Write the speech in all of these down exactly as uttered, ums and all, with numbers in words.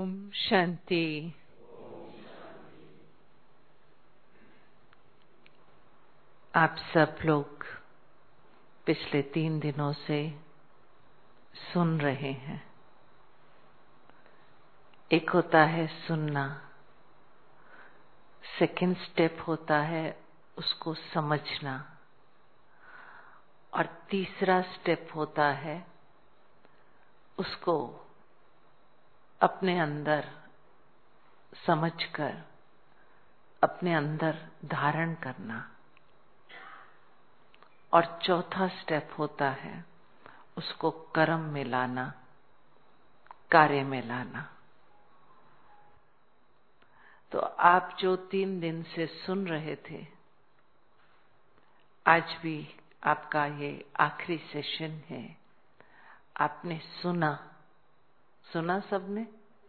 ओम शांति। आप सब लोग पिछले तीन दिनों से सुन रहे हैं। एक होता है सुनना, सेकंड स्टेप होता है उसको समझना, और तीसरा स्टेप होता है उसको अपने अंदर समझकर अपने अंदर धारण करना, और चौथा स्टेप होता है उसको कर्म में लाना, कार्य में लाना। तो आप जो तीन दिन से सुन रहे थे, आज भी आपका ये आखिरी सेशन है। आपने सुना, सुना सबने,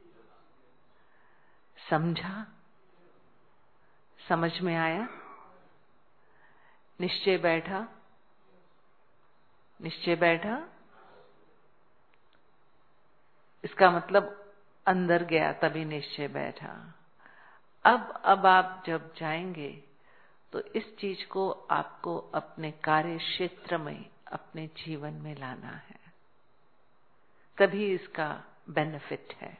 समझा, समझ में आया, निश्चय बैठा, निश्चय बैठा। इसका मतलब अंदर गया तभी निश्चय बैठा। अब अब आप जब जाएंगे तो इस चीज को आपको अपने कार्य क्षेत्र में, अपने जीवन में लाना है, तभी इसका बेनिफिट है।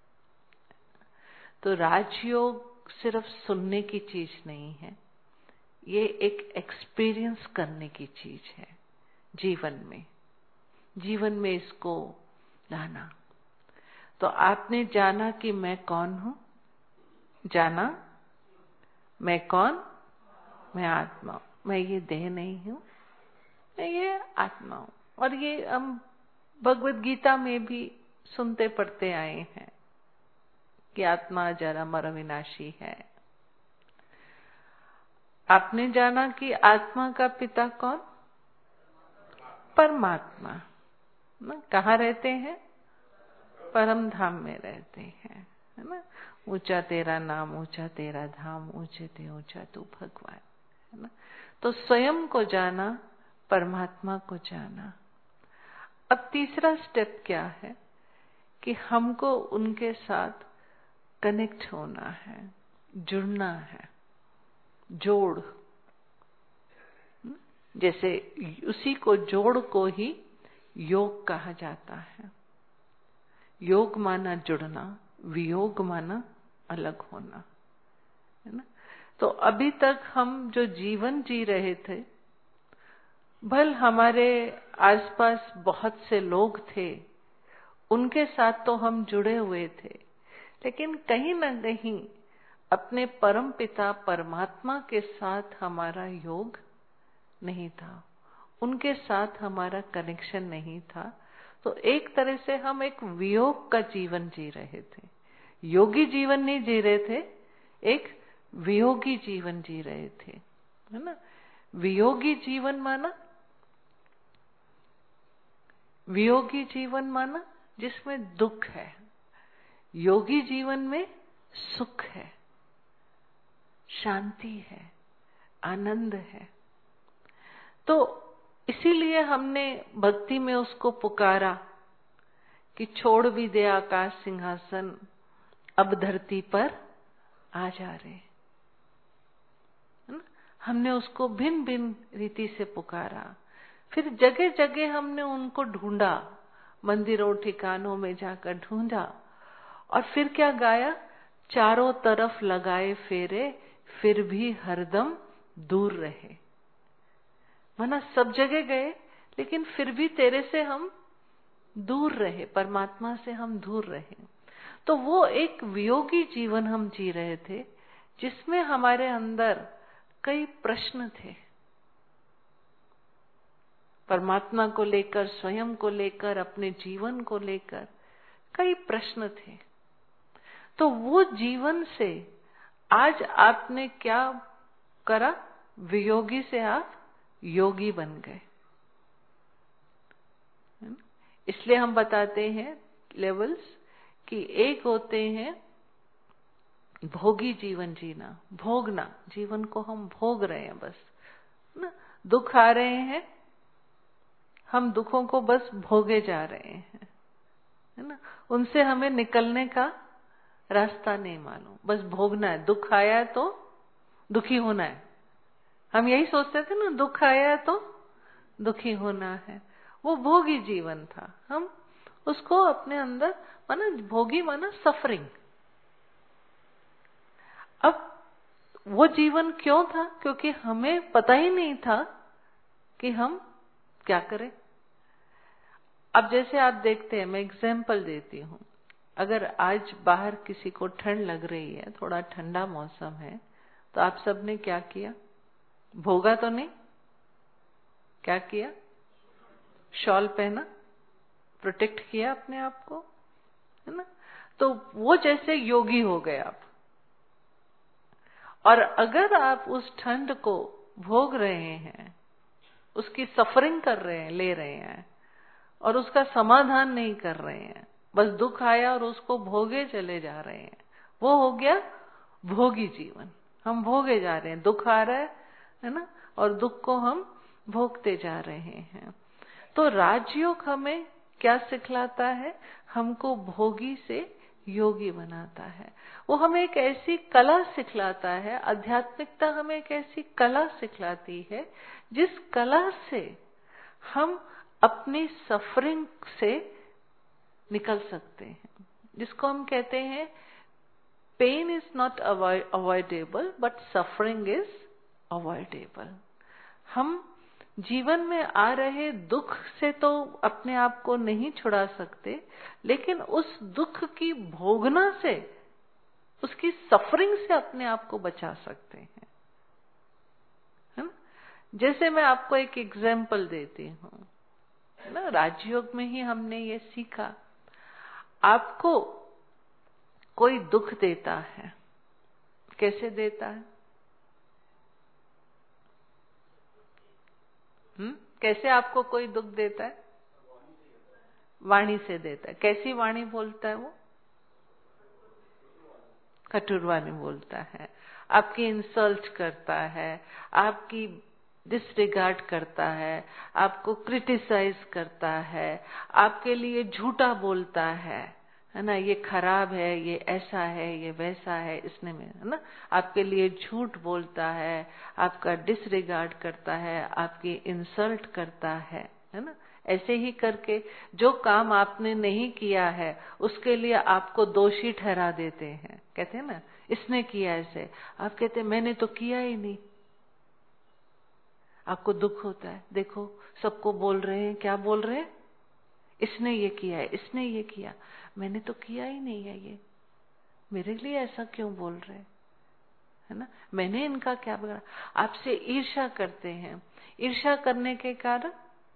तो राजयोग सिर्फ सुनने की चीज नहीं है, ये एक एक्सपीरियंस करने की चीज है जीवन में, जीवन में इसको लाना। तो आपने जाना कि मैं कौन हूं, जाना मैं कौन, मैं आत्मा हूं, मैं ये देह नहीं हूं, मैं ये आत्मा हूं। और ये हम भगवत गीता में भी सुनते पढ़ते आए हैं कि आत्मा जरा मर विनाशी है। आपने जाना कि आत्मा का पिता कौन, परमात्मा। कहाँ रहते हैं, परम धाम में रहते हैं, है ना। ऊंचा तेरा नाम, ऊंचा तेरा धाम, ऊंचे ते ऊंचा तू भगवान, है ना। तो स्वयं को जाना, परमात्मा को जाना। अब तीसरा स्टेप क्या है कि हमको उनके साथ कनेक्ट होना है, जुड़ना है, जोड़। जैसे उसी को, जोड़ को ही योग कहा जाता है। योग माना जुड़ना, वियोग माना अलग होना, है ना। तो अभी तक हम जो जीवन जी रहे थे, भल हमारे आसपास बहुत से लोग थे, उनके साथ तो हम जुड़े हुए थे, लेकिन कहीं ना कहीं अपने परम पिता परमात्मा के साथ हमारा योग नहीं था, उनके साथ हमारा कनेक्शन नहीं था। तो एक तरह से हम एक वियोग का जीवन जी रहे थे। योगी जीवन नहीं जी रहे थे, एक वियोगी जीवन जी रहे थे, है ना। वियोगी जीवन माना, वियोगी जीवन माना जिसमें दुख है, योगी जीवन में सुख है, शांति है, आनंद है। तो इसीलिए हमने भक्ति में उसको पुकारा कि छोड़ भी दे आकाश सिंहासन, अब धरती पर आ जा रे, है ना। हमने उसको भिन्न भिन्न रीति से पुकारा, फिर जगह जगह हमने उनको ढूंढा, मंदिरों ठिकानों में जाकर ढूंढा, और फिर क्या गाया, चारों तरफ लगाए फेरे फिर भी हरदम दूर रहे। माना सब जगह गए लेकिन फिर भी तेरे से हम दूर रहे, परमात्मा से हम दूर रहे। तो वो एक वियोगी जीवन हम जी रहे थे, जिसमें हमारे अंदर कई प्रश्न थे, परमात्मा को लेकर, स्वयं को लेकर, अपने जीवन को लेकर कई प्रश्न थे। तो वो जीवन से आज आपने क्या करा, वियोगी से आप योगी बन गए। इसलिए हम बताते हैं लेवल्स कि एक होते हैं भोगी जीवन जीना, भोगना, जीवन को हम भोग रहे हैं बस, ना। दुख आ रहे हैं, हम दुखों को बस भोगे जा रहे हैं, है ना। उनसे हमें निकलने का रास्ता नहीं मालूम, बस भोगना है। दुख आया है तो दुखी होना है। हम यही सोचते थे ना, दुख आया है तो दुखी होना है। वो भोगी जीवन था। हम उसको अपने अंदर माना, भोगी माना सफरिंग। अब वो जीवन क्यों था? क्योंकि हमें पता ही नहीं था कि हम क्या करें। अब जैसे आप देखते हैं, मैं एग्जाम्पल देती हूँ, अगर आज बाहर किसी को ठंड लग रही है, थोड़ा ठंडा मौसम है, तो आप सबने क्या किया? भोगा तो नहीं, क्या किया? शॉल पहना, प्रोटेक्ट किया अपने आप को, है ना? तो वो जैसे योगी हो गए आप। और अगर आप उस ठंड को भोग रहे हैं, उसकी सफरिंग कर रहे हैं, ले रहे हैं, और उसका समाधान नहीं कर रहे हैं, बस दुख आया और उसको भोगे चले जा रहे हैं, वो हो गया भोगी जीवन। हम भोगे जा रहे हैं, दुख आ रहा है, है ना, और दुख को हम भोगते जा रहे हैं। तो राजयोग हमें क्या सिखलाता है? हमको भोगी से योगी बनाता है। वो हमें एक ऐसी कला सिखलाता है, आध्यात्मिकता हमें एक ऐसी कला सिखलाती है जिस कला से हम अपनी सफरिंग से निकल सकते हैं, जिसको हम कहते हैं pain is not avoidable but suffering is avoidable. हम जीवन में आ रहे दुख से तो अपने आप को नहीं छुड़ा सकते, लेकिन उस दुख की भोगना से, उसकी सफरिंग से अपने आप को बचा सकते हैं, है ना? जैसे मैं आपको एक एग्जाम्पल देती हूँ ना, राजयोग में ही हमने ये सीखा। आपको कोई दुख देता है, कैसे देता है? हम्म कैसे आपको कोई दुख देता है? वाणी से देता है। कैसी वाणी बोलता है वो? कठोर वाणी बोलता है, आपकी इंसल्ट करता है, आपकी डिसरिगार्ड करता है, आपको क्रिटिसाइज करता है, आपके लिए झूठा बोलता है, है ना, ये खराब है, ये ऐसा है, ये वैसा है, इसने में, है ना, आपके लिए झूठ बोलता है, आपका डिसरिगार्ड करता है, आपकी इंसल्ट करता है, है ना। ऐसे ही करके जो काम आपने नहीं किया है उसके लिए आपको दोषी ठहरा देते हैं। कहते हैं ना, इसने किया ऐसे, आप कहते हैं मैंने तो किया ही नहीं। आपको दुख होता है, देखो सबको बोल रहे हैं, क्या बोल रहे हैं? इसने ये किया है, इसने ये किया, मैंने तो किया ही नहीं है, ये मेरे लिए ऐसा क्यों बोल रहे हैं, है ना, मैंने इनका क्या बिगाड़ा। आपसे ईर्ष्या करते हैं। ईर्ष्या करने के कारण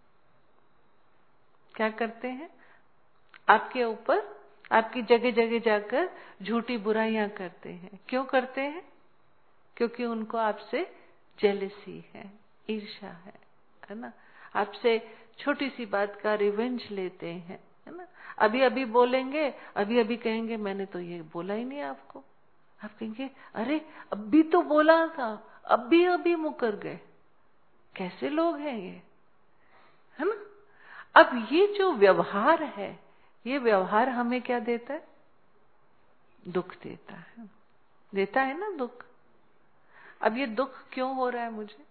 क्या करते हैं? आपके ऊपर, आपकी जगह जगह जाकर झूठी बुराइयां करते हैं। क्यों करते हैं? क्योंकि उनको आपसे जेलसी है, ईर्ष्या है, है ना। आपसे छोटी सी बात का रिवेंज लेते हैं, है ना। अभी अभी बोलेंगे, अभी अभी कहेंगे मैंने तो ये बोला ही नहीं आपको। आप कहेंगे अरे अभी तो बोला था, अभी अभी मुकर गए। कैसे लोग हैं ये, है ना। अब ये जो व्यवहार है, ये व्यवहार हमें क्या देता है? दुख देता है, देता है ना दुख। अब ये दुख क्यों हो रहा है मुझे?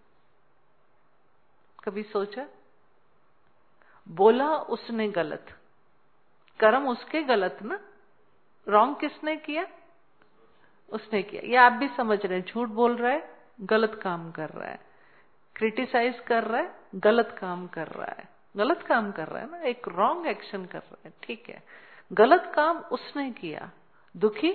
कभी सोचा? बोला उसने गलत, कर्म उसके गलत ना, रॉन्ग किसने किया? उसने किया। ये आप भी समझ रहे हैं, झूठ बोल रहा है, गलत काम कर रहा है, क्रिटिसाइज कर रहा है, गलत काम कर रहा है, गलत काम कर रहा है ना, एक रॉन्ग एक्शन कर रहा है, ठीक है। गलत काम उसने किया, दुखी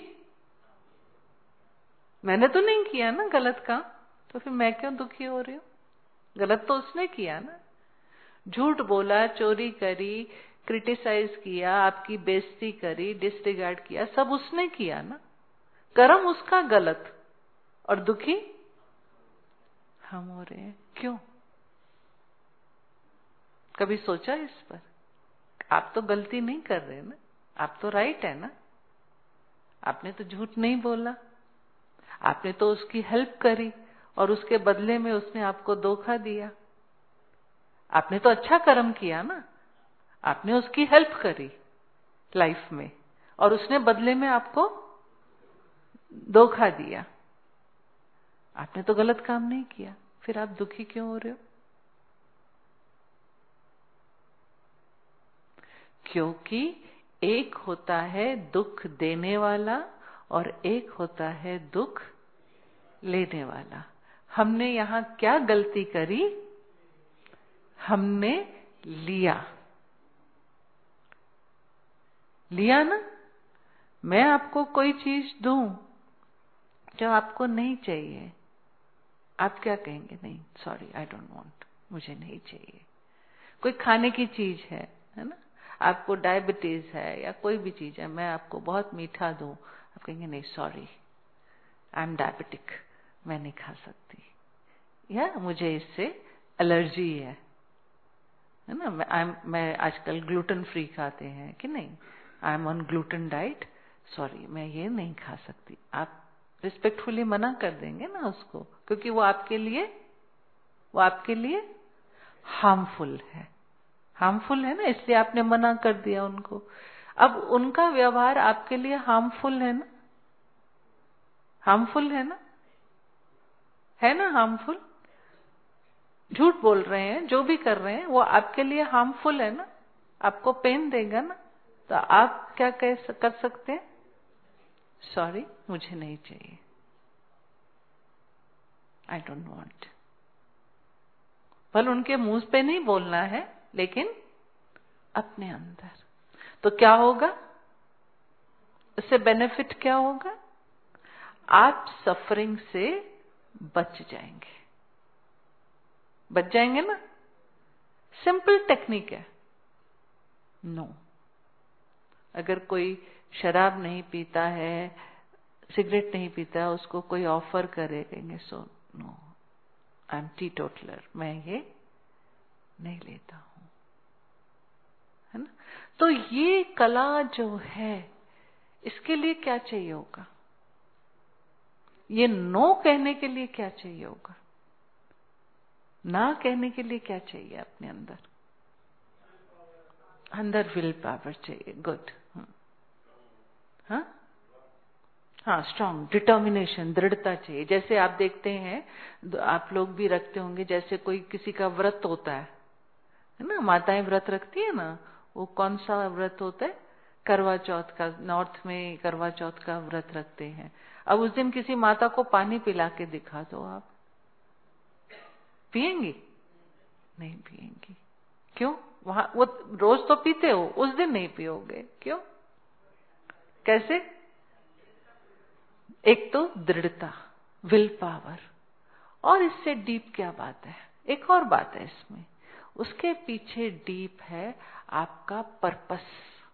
मैंने तो नहीं किया ना गलत काम, तो फिर मैं क्यों दुखी हो रही हूं? गलत तो उसने किया ना। झूठ बोला, चोरी करी, क्रिटिसाइज किया, आपकी बेइज्जती करी, डिसरिगार्ड किया, सब उसने किया ना। कर्म उसका गलत, और दुखी हम हो रहे हैं। क्यों? कभी सोचा इस पर? आप तो गलती नहीं कर रहे ना, आप तो राइट है ना, आपने तो झूठ नहीं बोला, आपने तो उसकी हेल्प करी और उसके बदले में उसने आपको धोखा दिया। आपने तो अच्छा कर्म किया ना, आपने उसकी हेल्प करी लाइफ में और उसने बदले में आपको धोखा दिया, आपने तो गलत काम नहीं किया, फिर आप दुखी क्यों हो रहे हो? क्योंकि एक होता है दुख देने वाला और एक होता है दुख लेने वाला। हमने यहां क्या गलती करी? हमने लिया लिया ना। मैं आपको कोई चीज दूं जो आपको नहीं चाहिए, आप क्या कहेंगे? नहीं, सॉरी, आई डोंट वांट, मुझे नहीं चाहिए। कोई खाने की चीज है है ना, आपको डायबिटीज है या कोई भी चीज है, मैं आपको बहुत मीठा दूं, आप कहेंगे नहीं, सॉरी, आई एम डायबिटिक, मैं नहीं खा सकती, या मुझे इससे एलर्जी है है ना। मैं I'm, मैं आजकल ग्लूटेन फ्री खाते हैं कि नहीं, I am on gluten diet, sorry, मैं ये नहीं खा सकती। आप रिस्पेक्टफुली मना कर देंगे ना उसको, क्योंकि वो आपके लिए वो आपके लिए हार्मफुल है हार्मफुल है ना, इसलिए आपने मना कर दिया उनको। अब उनका व्यवहार आपके लिए हार्मफुल है ना, हार्मफुल है ना, है ना हार्मफुल। झूठ बोल रहे हैं, जो भी कर रहे हैं वो आपके लिए हार्मफुल है ना, आपको पेन देगा ना। तो आप क्या कह कर सकते हैं? सॉरी, मुझे नहीं चाहिए, आई डोंट वांट। भले उनके मुंह पे नहीं बोलना है, लेकिन अपने अंदर। तो क्या होगा इससे? बेनिफिट क्या होगा? आप सफरिंग से बच जाएंगे, बच जाएंगे ना। सिंपल टेक्निक है। No no. अगर कोई शराब नहीं पीता है, सिगरेट नहीं पीता, उसको कोई ऑफर करे, कहेंगे so no, I am teetotaller, मैं ये नहीं लेता हूं, है ना। तो ये कला जो है, इसके लिए क्या चाहिए होगा? ये नो कहने के लिए क्या चाहिए होगा? ना कहने के लिए क्या चाहिए अपने अंदर? अंदर विल पावर चाहिए। गुड। हाँ हाँ, स्ट्रांग डिटर्मिनेशन, दृढ़ता चाहिए। जैसे आप देखते हैं, आप लोग भी रखते होंगे, जैसे कोई किसी का व्रत होता है है ना, माताएं व्रत रखती है ना। वो कौन सा व्रत होता है? करवा चौथ का। नॉर्थ में करवा चौथ का व्रत रखते हैं। अब उस दिन किसी माता को पानी पिला के दिखा दो, आप पिएंगी? नहीं पिएंगी। क्यों? वहां वो रोज तो पीते हो, उस दिन नहीं पियोगे, क्यों? कैसे? एक तो दृढ़ता, विल पावर, और इससे डीप क्या बात है? एक और बात है इसमें, उसके पीछे डीप है आपका पर्पस,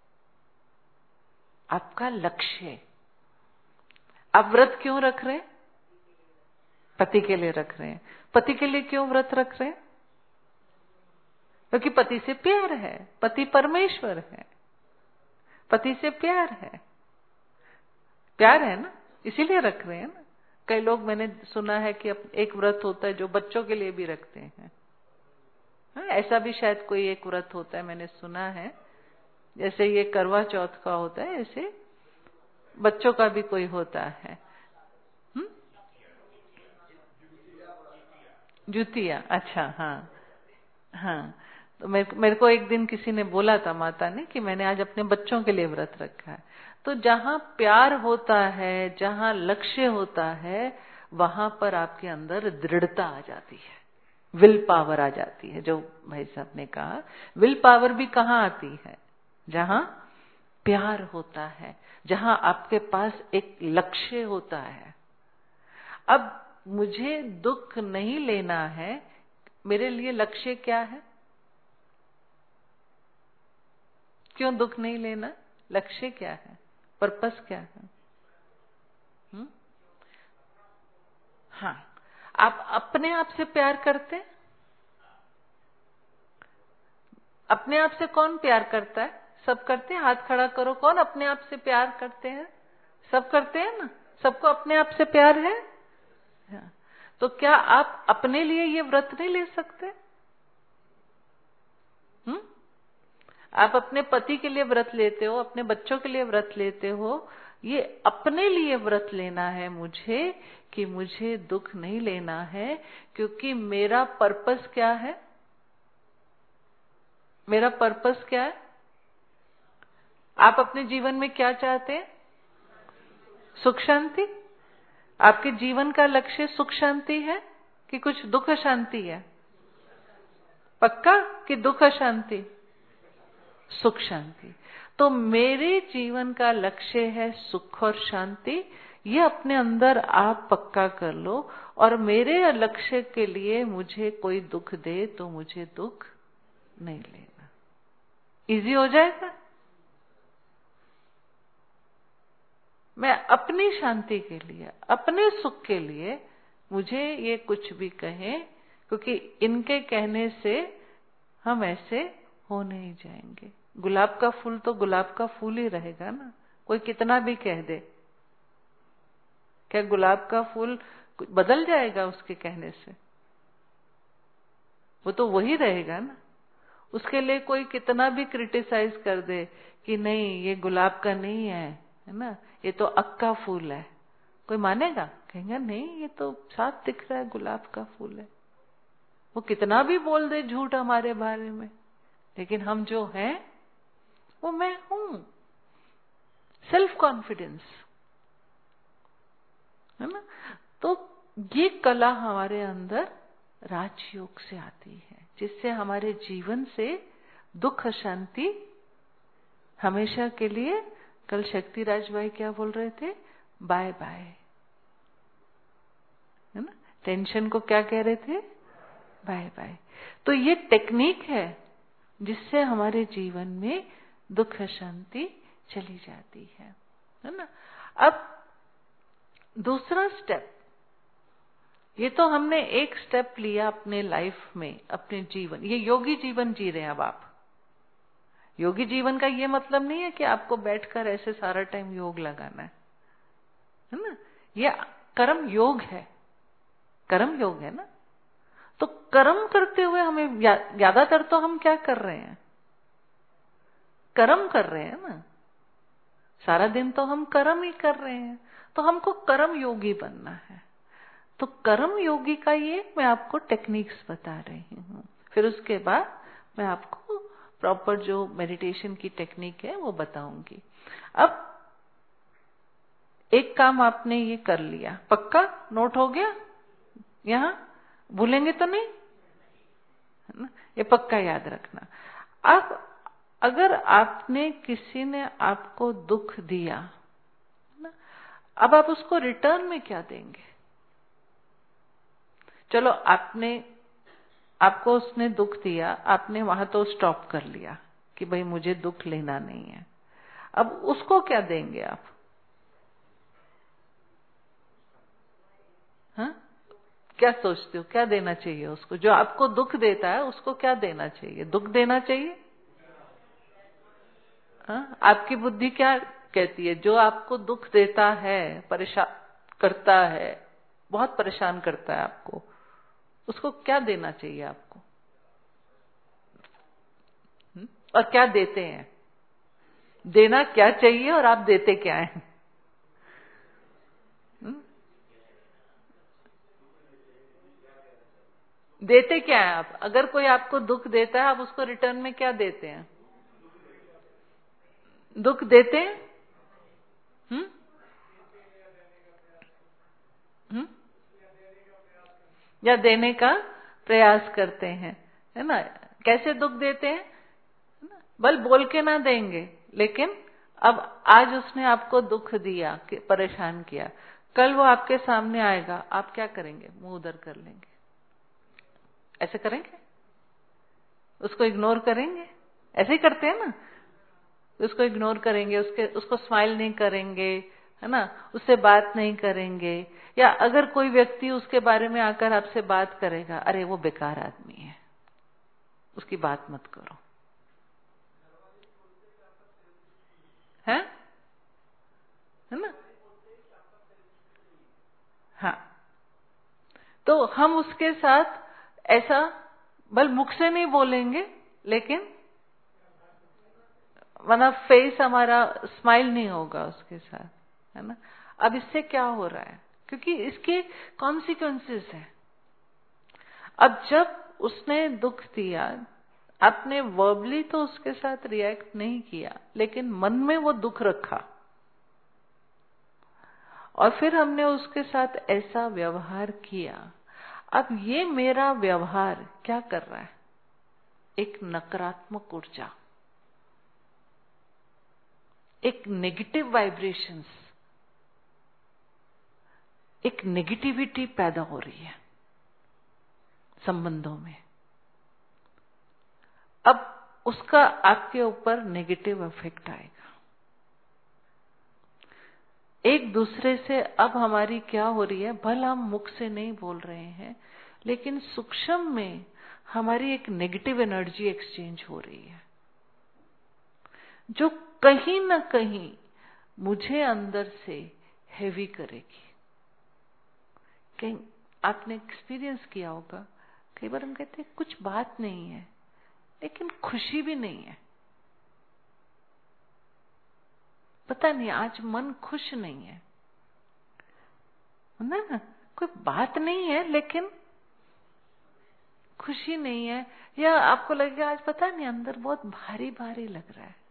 आपका लक्ष्य। आप व्रत क्यों रख रहे हैं? पति के लिए रख रहे हैं। पति के लिए क्यों व्रत रख रहे हैं? क्योंकि पति से प्यार है, पति परमेश्वर है, पति से प्यार है, प्यार है ना, इसीलिए रख रहे हैं ना। कई लोग, मैंने सुना है कि एक व्रत होता है जो बच्चों के लिए भी रखते हैं। हाँ, ऐसा भी शायद कोई एक व्रत होता है, मैंने सुना है। जैसे ये करवा चौथ का होता है, ऐसे बच्चों का भी कोई होता है। हम्म जुतिया, अच्छा, हाँ हाँ। तो मेरे, मेरे को एक दिन किसी ने बोला था, माता ने, कि मैंने आज अपने बच्चों के लिए व्रत रखा है। तो जहां प्यार होता है, जहां लक्ष्य होता है, वहां पर आपके अंदर दृढ़ता आ जाती है, विल पावर आ जाती है। जो भाई साहब ने कहा, विल पावर भी कहाँ आती है? जहां प्यार होता है, जहां आपके पास एक लक्ष्य होता है। अब मुझे दुख नहीं लेना है, मेरे लिए लक्ष्य क्या है? क्यों दुख नहीं लेना? लक्ष्य क्या है? पर्पस क्या है? हुँ? हाँ, आप अपने आप से प्यार करते हैं? अपने आप से कौन प्यार करता है? सब करते हैं? हाथ खड़ा करो, कौन अपने आप से प्यार करते हैं? सब करते हैं ना। सबको अपने आप से प्यार है। हाँ। तो क्या आप अपने लिए ये व्रत नहीं ले सकते? हुँ? आप अपने पति के लिए व्रत लेते हो, अपने बच्चों के लिए व्रत लेते हो, ये अपने लिए व्रत लेना है मुझे कि मुझे दुख नहीं लेना है, क्योंकि मेरा पर्पस क्या है? मेरा पर्पस क्या है? आप अपने जीवन में क्या चाहते हैं? सुख शांति। आपके जीवन का लक्ष्य सुख शांति है कि कुछ दुख शांति है? पक्का कि दुख शांति? सुख शांति। तो मेरे जीवन का लक्ष्य है सुख और शांति, ये अपने अंदर आप पक्का कर लो। और मेरे लक्ष्य के लिए मुझे कोई दुख दे तो मुझे दुख नहीं लेना। इजी हो जाएगा। मैं अपनी शांति के लिए, अपने सुख के लिए, मुझे ये कुछ भी कहें, क्योंकि इनके कहने से हम ऐसे हो नहीं जाएंगे। गुलाब का फूल तो गुलाब का फूल ही रहेगा ना, कोई कितना भी कह दे। क्या गुलाब का फूल बदल जाएगा उसके कहने से? वो तो वही रहेगा ना। उसके लिए कोई कितना भी क्रिटिसाइज कर दे कि नहीं ये गुलाब का नहीं है, है ना, ये तो अक्का फूल है, कोई मानेगा? कहेंगे नहीं ये तो साफ दिख रहा है गुलाब का फूल है। वो कितना भी बोल दे झूठ हमारे बारे में, लेकिन हम जो हैं वो मैं हूं। सेल्फ कॉन्फिडेंस, है ना। तो ये कला हमारे अंदर राजयोग से आती है, जिससे हमारे जीवन से दुख शांति हमेशा के लिए, कल शक्ति राज भाई क्या बोल रहे थे? बाय बाय, है ना। टेंशन को क्या कह रहे थे? Bye bye. तो ये टेक्निक है जिससे हमारे जीवन में दुख शांति चली जाती है, है ना। अब दूसरा स्टेप, ये तो हमने एक स्टेप लिया अपने लाइफ में, अपने जीवन, ये योगी जीवन जी रहे हैं अब आप। योगी जीवन का ये मतलब नहीं है कि आपको बैठकर ऐसे सारा टाइम योग लगाना है, है ना। ये कर्म योग है, कर्म योग है ना। तो कर्म करते हुए हमें ज्यादातर तो हम क्या कर रहे हैं? कर्म कर रहे हैं ना। सारा दिन तो हम कर्म ही कर रहे हैं। तो हमको कर्म योगी बनना है। तो कर्म योगी का ये मैं आपको टेक्निक्स बता रही हूं। फिर उसके बाद मैं आपको प्रॉपर जो मेडिटेशन की टेक्निक है वो बताऊंगी। अब एक काम आपने ये कर लिया, पक्का नोट हो गया? यहां भूलेंगे तो नहीं, है ना। ये पक्का याद रखना। अब अगर आपने, किसी ने आपको दुख दिया ना, अब आप उसको रिटर्न में क्या देंगे? चलो आपने, आपको उसने दुख दिया, आपने वहां तो स्टॉप कर लिया कि भाई मुझे दुख लेना नहीं है। अब उसको क्या देंगे आप? हाँ, क्या सोचते हो क्या देना चाहिए उसको? जो आपको दुख देता है उसको क्या देना चाहिए? दुख देना चाहिए? हाँ, आपकी बुद्धि क्या कहती है? जो आपको दुख देता है, परेशान करता है, बहुत परेशान करता है आपको, उसको क्या देना चाहिए आपको? हुँ? और क्या देते हैं? देना क्या चाहिए और आप देते क्या हैं? हुँ? देते क्या है आप? अगर कोई आपको दुख देता है, आप उसको रिटर्न में क्या देते हैं? दुख देते हैं? हुँ? हुँ? या देने का प्रयास करते हैं, है ना। कैसे दुख देते हैं? बल बोल के ना देंगे, लेकिन अब आज उसने आपको दुख दिया, परेशान किया, कल वो आपके सामने आएगा, आप क्या करेंगे? मुंह उधर कर लेंगे, ऐसे करेंगे? उसको इग्नोर करेंगे? ऐसे ही करते हैं ना। उसको इग्नोर करेंगे, उसके उसको स्माइल नहीं करेंगे, है ना, उससे बात नहीं करेंगे। या अगर कोई व्यक्ति उसके बारे में आकर आपसे बात करेगा, अरे वो बेकार आदमी है, उसकी बात मत करो, है है ना। हाँ, तो हम उसके साथ ऐसा, बल मुख से नहीं बोलेंगे, लेकिन वरना फेस हमारा स्माइल नहीं होगा उसके साथ, है ना। अब इससे क्या हो रहा है, क्योंकि इसके कॉन्सिक्वेंसेस है। अब जब उसने दुख दिया, आपने वर्बली तो उसके साथ रिएक्ट नहीं किया, लेकिन मन में वो दुख रखा और फिर हमने उसके साथ ऐसा व्यवहार किया। अब ये मेरा व्यवहार क्या कर रहा है, एक नकारात्मक ऊर्जा, एक नेगेटिव वाइब्रेशंस, एक नेगेटिविटी पैदा हो रही है संबंधों में। अब उसका आपके ऊपर नेगेटिव इफेक्ट आएगा। एक दूसरे से अब हमारी क्या हो रही है, भला हम मुख से नहीं बोल रहे हैं, लेकिन सूक्ष्म में हमारी एक नेगेटिव एनर्जी एक्सचेंज हो रही है, जो कहीं ना कहीं मुझे अंदर से हेवी करेगी। कहीं आपने एक्सपीरियंस किया होगा, कई बार हम कहते हैं कुछ बात नहीं है, लेकिन खुशी भी नहीं है, पता नहीं आज मन खुश नहीं है, ना ना, कोई बात नहीं है लेकिन खुशी नहीं है। या आपको लगेगा आज पता नहीं अंदर बहुत भारी भारी लग रहा है,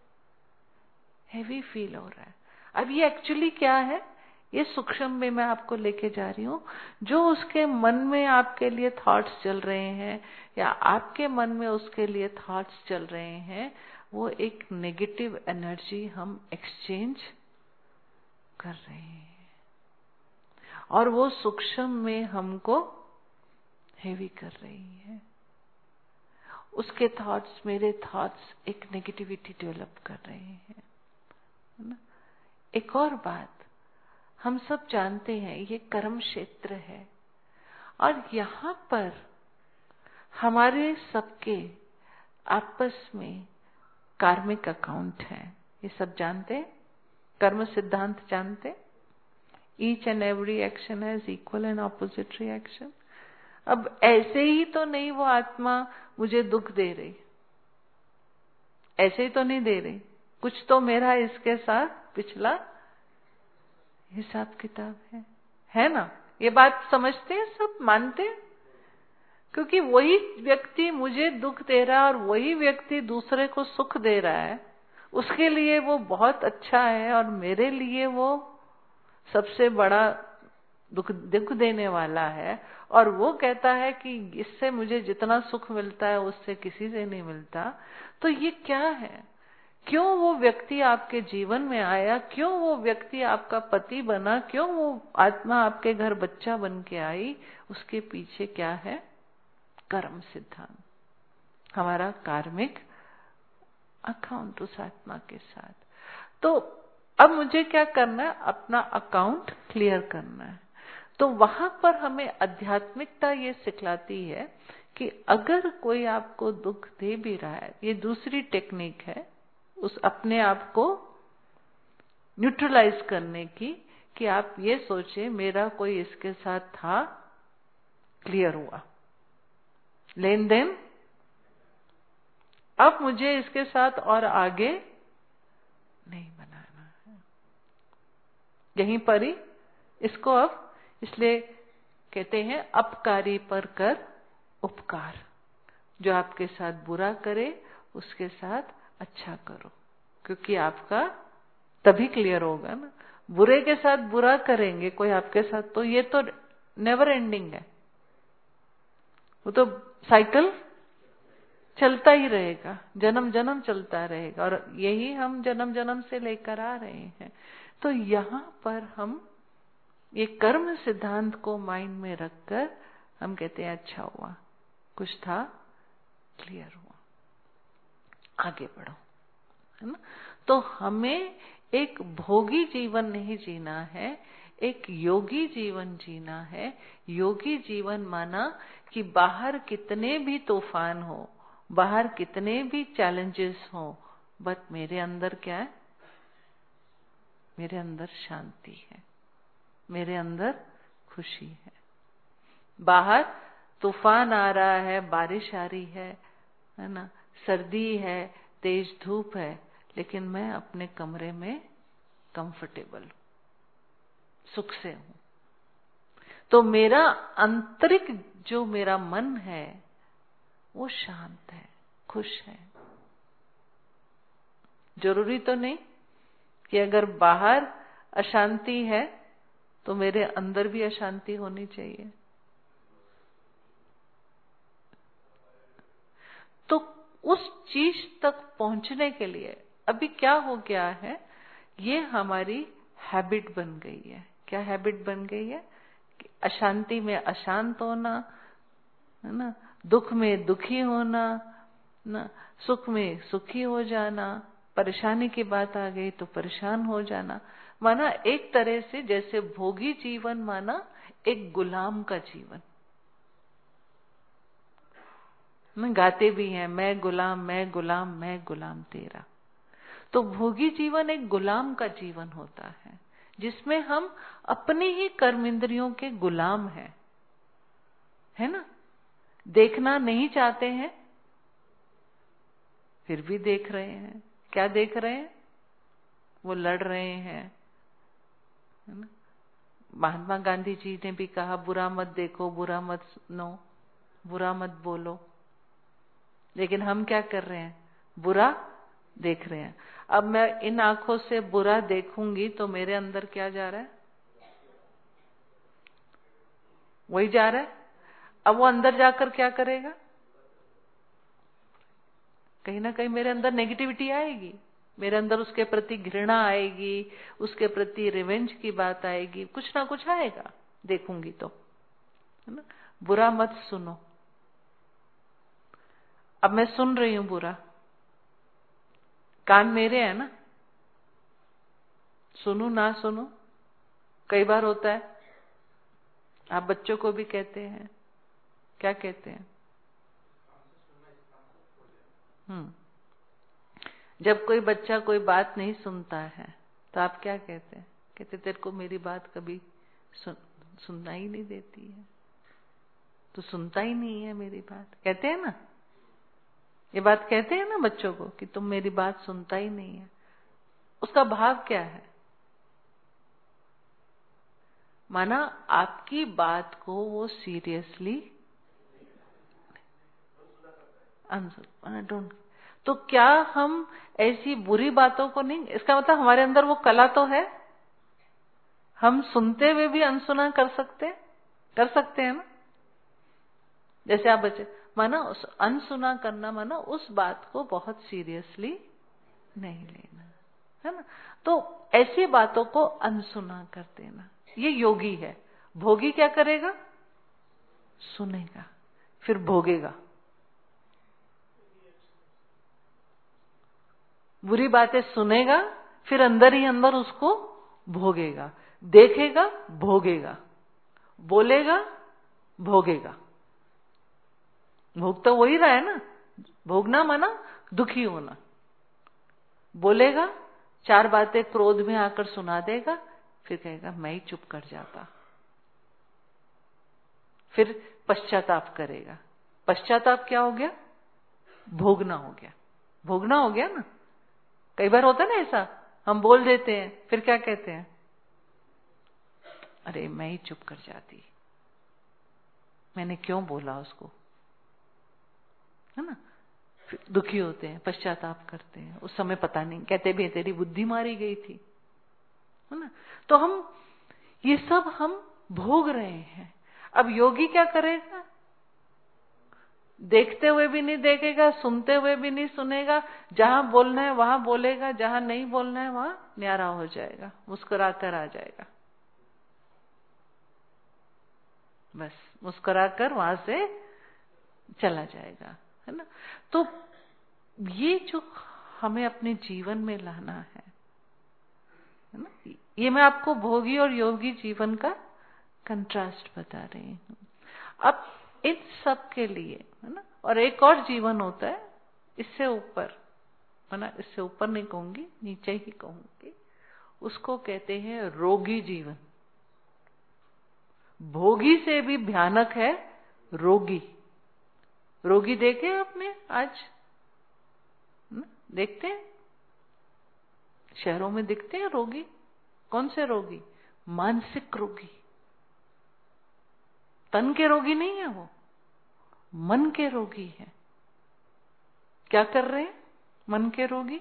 हेवी फील हो रहा है। अब ये एक्चुअली क्या है, ये सूक्ष्म में मैं आपको लेके जा रही हूं। जो उसके मन में आपके लिए थॉट्स चल रहे हैं या आपके मन में उसके लिए थॉट्स चल रहे हैं, वो एक नेगेटिव एनर्जी हम एक्सचेंज कर रहे हैं और वो सूक्ष्म में हमको हेवी कर रही है। उसके थॉट्स, मेरे थॉट्स एक नेगेटिविटी डेवलप कर रहे हैं, है ना। एक और बात, हम सब जानते हैं ये कर्म क्षेत्र है और यहां पर हमारे सबके आपस में कार्मिक अकाउंट है। ये सब जानते हैं, कर्म सिद्धांत जानते हैं। Each and every action has equal and opposite reaction. अब ऐसे ही तो नहीं वो आत्मा मुझे दुख दे रही, ऐसे ही तो नहीं दे रही, कुछ तो मेरा इसके साथ पिछला हिसाब किताब है, है ना। ये बात समझते हैं सब, मानते हैं, क्योंकि वही व्यक्ति मुझे दुख दे रहा है और वही व्यक्ति दूसरे को सुख दे रहा है, उसके लिए वो बहुत अच्छा है और मेरे लिए वो सबसे बड़ा दुख दुख देने वाला है। और वो कहता है कि इससे मुझे जितना सुख मिलता है उससे किसी से नहीं मिलता। तो ये क्या है, क्यों वो व्यक्ति आपके जीवन में आया, क्यों वो व्यक्ति आपका पति बना, क्यों वो आत्मा आपके घर बच्चा बन के आई, उसके पीछे क्या है, कर्म सिद्धांत, हमारा कार्मिक अकाउंट उस आत्मा के साथ। तो अब मुझे क्या करना है, अपना अकाउंट क्लियर करना है। तो वहां पर हमें आध्यात्मिकता ये सिखलाती है कि अगर कोई आपको दुख दे भी रहा है, ये दूसरी टेक्निक है उस अपने आप को न्यूट्रलाइज करने की, कि आप ये सोचे मेरा कोई इसके साथ था, क्लियर हुआ लेन देन, अब मुझे इसके साथ और आगे नहीं बनाना है, यहीं पर ही इसको अब, इसलिए कहते हैं अपकारी पर कर उपकार। जो आपके साथ बुरा करे उसके साथ अच्छा करो, क्योंकि आपका तभी क्लियर होगा ना। बुरे के साथ बुरा करेंगे कोई आपके साथ, तो ये तो नेवर एंडिंग है, वो तो साइकिल चलता ही रहेगा, जन्म जन्म चलता रहेगा, और यही हम जन्म जन्म से लेकर आ रहे हैं। तो यहां पर हम ये कर्म सिद्धांत को माइंड में रखकर हम कहते हैं अच्छा हुआ, कुछ था, क्लियर हुआ, आगे बढ़ो, है ना। तो हमें एक भोगी जीवन नहीं जीना है, एक योगी जीवन जीना है। योगी जीवन माना कि बाहर कितने भी तूफान हो, बाहर कितने भी चैलेंजेस हो, बट मेरे अंदर क्या है, मेरे अंदर शांति है, मेरे अंदर खुशी है। बाहर तूफान आ रहा है, बारिश आ रही है, है ना, सर्दी है, तेज धूप है, लेकिन मैं अपने कमरे में कंफर्टेबल हूं, सुख से हूं। तो मेरा आंतरिक जो मेरा मन है वो शांत है, खुश है। जरूरी तो नहीं कि अगर बाहर अशांति है तो मेरे अंदर भी अशांति होनी चाहिए। तो उस चीज तक पहुंचने के लिए अभी क्या हो गया है, ये हमारी हैबिट बन गई है। क्या हैबिट बन गई है? कि अशांति में अशांत होना, है ना, दुख में दुखी होना, ना, सुख में सुखी हो जाना, परेशानी की बात आ गई तो परेशान हो जाना। माना एक तरह से जैसे भोगी जीवन माना एक गुलाम का जीवन। मैं गाते भी हैं, मैं गुलाम मैं गुलाम मैं गुलाम तेरा। तो भोगी जीवन एक गुलाम का जीवन होता है, जिसमें हम अपनी ही कर्म इंद्रियों के गुलाम हैं, है ना। देखना नहीं चाहते हैं फिर भी देख रहे हैं। क्या देख रहे हैं? वो लड़ रहे हैं, है ना। महात्मा गांधी जी ने भी कहा, बुरा मत देखो, बुरा मत सुनो, बुरा मत बोलो। लेकिन हम क्या कर रहे हैं? बुरा देख रहे हैं। अब मैं इन आंखों से बुरा देखूंगी तो मेरे अंदर क्या जा रहा है? वही जा रहा है। अब वो अंदर जाकर क्या करेगा? कहीं ना कहीं मेरे अंदर नेगेटिविटी आएगी, मेरे अंदर उसके प्रति घृणा आएगी, उसके प्रति रिवेंज की बात आएगी, कुछ ना कुछ आएगा देखूंगी तो, है ना। बुरा मत सुनो। अब मैं सुन रही हूं बुरा, कान मेरे है ना, सुनू ना सुनू। कई बार होता है, आप बच्चों को भी कहते हैं, क्या कहते हैं? हम्म जब कोई बच्चा कोई बात नहीं सुनता है तो आप क्या कहते हैं? कहते तेरे को मेरी बात कभी सुन, सुनना ही नहीं देती है, तो सुनता ही नहीं है मेरी बात। कहते हैं ना, ये बात कहते हैं ना बच्चों को कि तुम मेरी बात सुनता ही नहीं है। उसका भाव क्या है? माना आपकी बात को वो सीरियसली डोंट। तो क्या हम ऐसी बुरी बातों को नहीं, इसका मतलब हमारे अंदर वो कला तो है, हम सुनते हुए भी अनसुना कर सकते हैं, कर सकते हैं ना। जैसे आप बच्चे, माना उस अनसुना करना, माना उस बात को बहुत सीरियसली नहीं लेना, है ना। तो ऐसी बातों को अनसुना कर देना, ये योगी है। भोगी क्या करेगा? सुनेगा फिर भोगेगा। बुरी बातें सुनेगा फिर अंदर ही अंदर उसको भोगेगा, देखेगा भोगेगा, बोलेगा भोगेगा। भोग तो वही रहा है ना, भोगना माना दुखी होना। बोलेगा, चार बातें क्रोध में आकर सुना देगा, फिर कहेगा मैं ही चुप कर जाता, फिर पश्चाताप करेगा। पश्चाताप क्या हो गया? भोगना हो गया, भोगना हो गया ना। कई बार होता है ना ऐसा, हम बोल देते हैं फिर क्या कहते हैं? अरे मैं ही चुप कर जाती, मैंने क्यों बोला उसको, है ना। दुखी होते हैं, पश्चाताप करते हैं। उस समय पता नहीं, कहते भी तेरी बुद्धि मारी गई थी, है ना। तो हम ये सब हम भोग रहे हैं। अब योगी क्या करेगा? देखते हुए भी नहीं देखेगा, सुनते हुए भी नहीं सुनेगा, जहां बोलना है वहां बोलेगा, जहां नहीं बोलना है वहां न्यारा हो जाएगा, मुस्कुराकर आ जाएगा, बस मुस्कुराकर वहां से चला जाएगा, है ना। तो ये जो हमें अपने जीवन में लाना है, है ना, ये मैं आपको भोगी और योगी जीवन का कंट्रास्ट बता रही हूं। अब इन सब के लिए, है ना, और एक और जीवन होता है इससे ऊपर, है ना, इससे ऊपर नहीं कहूंगी, नीचे ही कहूंगी, उसको कहते हैं रोगी जीवन। भोगी से भी भयानक है रोगी। रोगी देखे आपने आज? देखते हैं शहरों में दिखते हैं रोगी। कौन से रोगी? मानसिक रोगी। तन के रोगी नहीं है वो, मन के रोगी है। क्या कर रहे हैं मन के रोगी?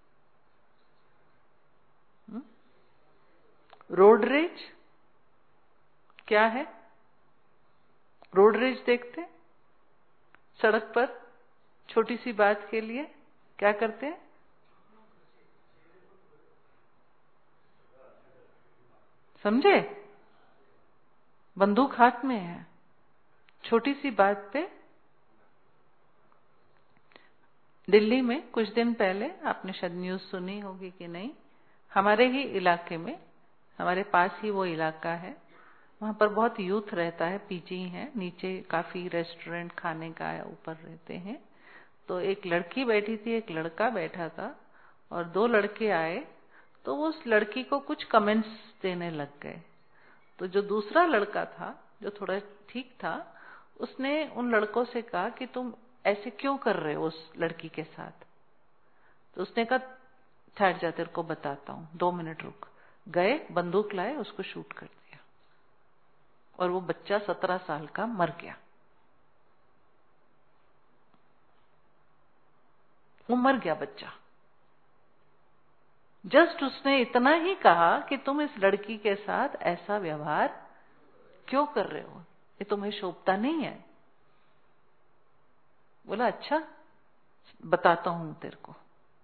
हुँ? रोड रेज क्या है? रोड रेज देखते हैं सड़क पर, छोटी सी बात के लिए क्या करते हैं? समझे? बंदूक हाथ में है, छोटी सी बात पे। दिल्ली में कुछ दिन पहले, आपने शायद न्यूज सुनी होगी कि नहीं, हमारे ही इलाके में, हमारे पास ही वो इलाका है, वहां पर बहुत यूथ रहता है, पीजी है, नीचे काफी रेस्टोरेंट खाने का ऊपर रहते हैं। तो एक लड़की बैठी थी, एक लड़का बैठा था, और दो लड़के आए तो वो उस लड़की को कुछ कमेंट्स देने लग गए। तो जो दूसरा लड़का था, जो थोड़ा ठीक था, उसने उन लड़कों से कहा कि तुम ऐसे क्यों कर रहे हो उस लड़की के साथ? तो उसने कहा ठहर जा, तेरे को बताता हूं, दो मिनट रुक। गए, बंदूक लाए, उसको शूट कर दिया, और वो बच्चा सत्रह साल का मर गया। वो मर गया बच्चा। जस्ट उसने इतना ही कहा कि तुम इस लड़की के साथ ऐसा व्यवहार क्यों कर रहे हो, ये तुम्हें शोभता नहीं है। बोला अच्छा, बताता हूं तेरे को।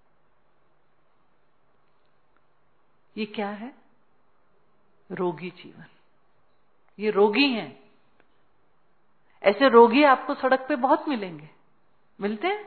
ये क्या है? रोगी जीवन। ये रोगी हैं। ऐसे रोगी आपको सड़क पे बहुत मिलेंगे, मिलते हैं।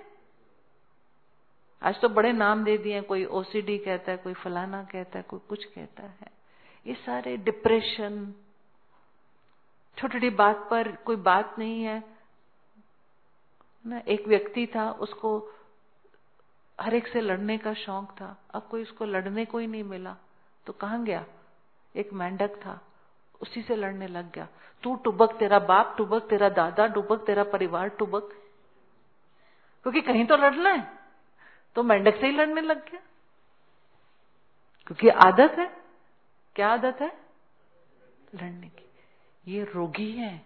आज तो बड़े नाम दे दिए, कोई ओसीडी कहता है, कोई फलाना कहता है, कोई कुछ कहता है। ये सारे डिप्रेशन, छोटी छोटी बात पर कोई बात नहीं है ना। एक व्यक्ति था, उसको हर एक से लड़ने का शौक था, अब कोई उसको लड़ने को ही नहीं मिला, तो कहां गया? एक मेंढक था, उसी से लड़ने लग गया। तू टुबक, तेरा बाप टुबक, तेरा दादा टुबक, तेरा परिवार टुबक, क्योंकि कहीं तो लड़ना है, तो मेंढक से ही लड़ने लग गया, क्योंकि आदत है। क्या आदत है? लड़ने की। ये रोगी है।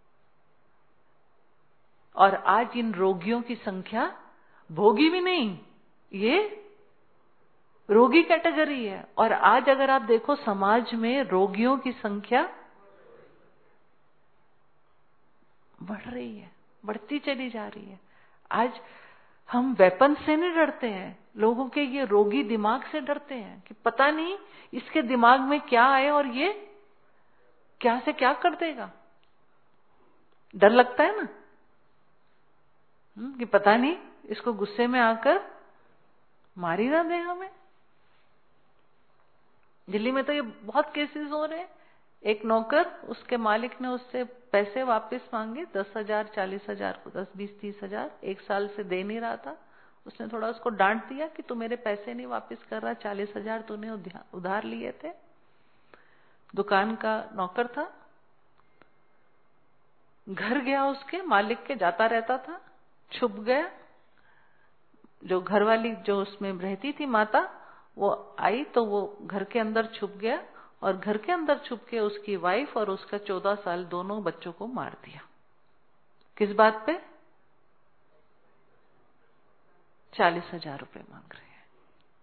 और आज इन रोगियों की संख्या, भोगी भी नहीं, ये रोगी कैटेगरी है। और आज अगर आप देखो समाज में रोगियों की संख्या बढ़ रही है, बढ़ती चली जा रही है। आज हम वेपन से नहीं डरते हैं, लोगों के ये रोगी दिमाग से डरते हैं कि पता नहीं इसके दिमाग में क्या आए और ये क्या से क्या कर देगा। डर लगता है ना, कि पता नहीं इसको गुस्से में आकर मार ही ना दे हमें। दिल्ली में तो ये बहुत केसेस हो रहे हैं। एक नौकर, उसके मालिक ने उससे पैसे वापस मांगे, दस हजार चालीस हजार दस बीस तीस हजार एक साल से दे नहीं रहा था। उसने थोड़ा उसको डांट दिया कि तू मेरे पैसे नहीं वापस कर रहा, चालीस हजार तूने उधार लिए थे। दुकान का नौकर था, घर गया उसके मालिक के, जाता रहता था, छुप गया। जो घरवाली जो उसमें रहती थी माता, वो आई तो वो घर के अंदर छुप गया, और घर के अंदर छुप के उसकी वाइफ और उसका चौदह साल दोनों बच्चों को मार दिया। किस बात पे? चालीस हजार रुपए मांग रहे हैं।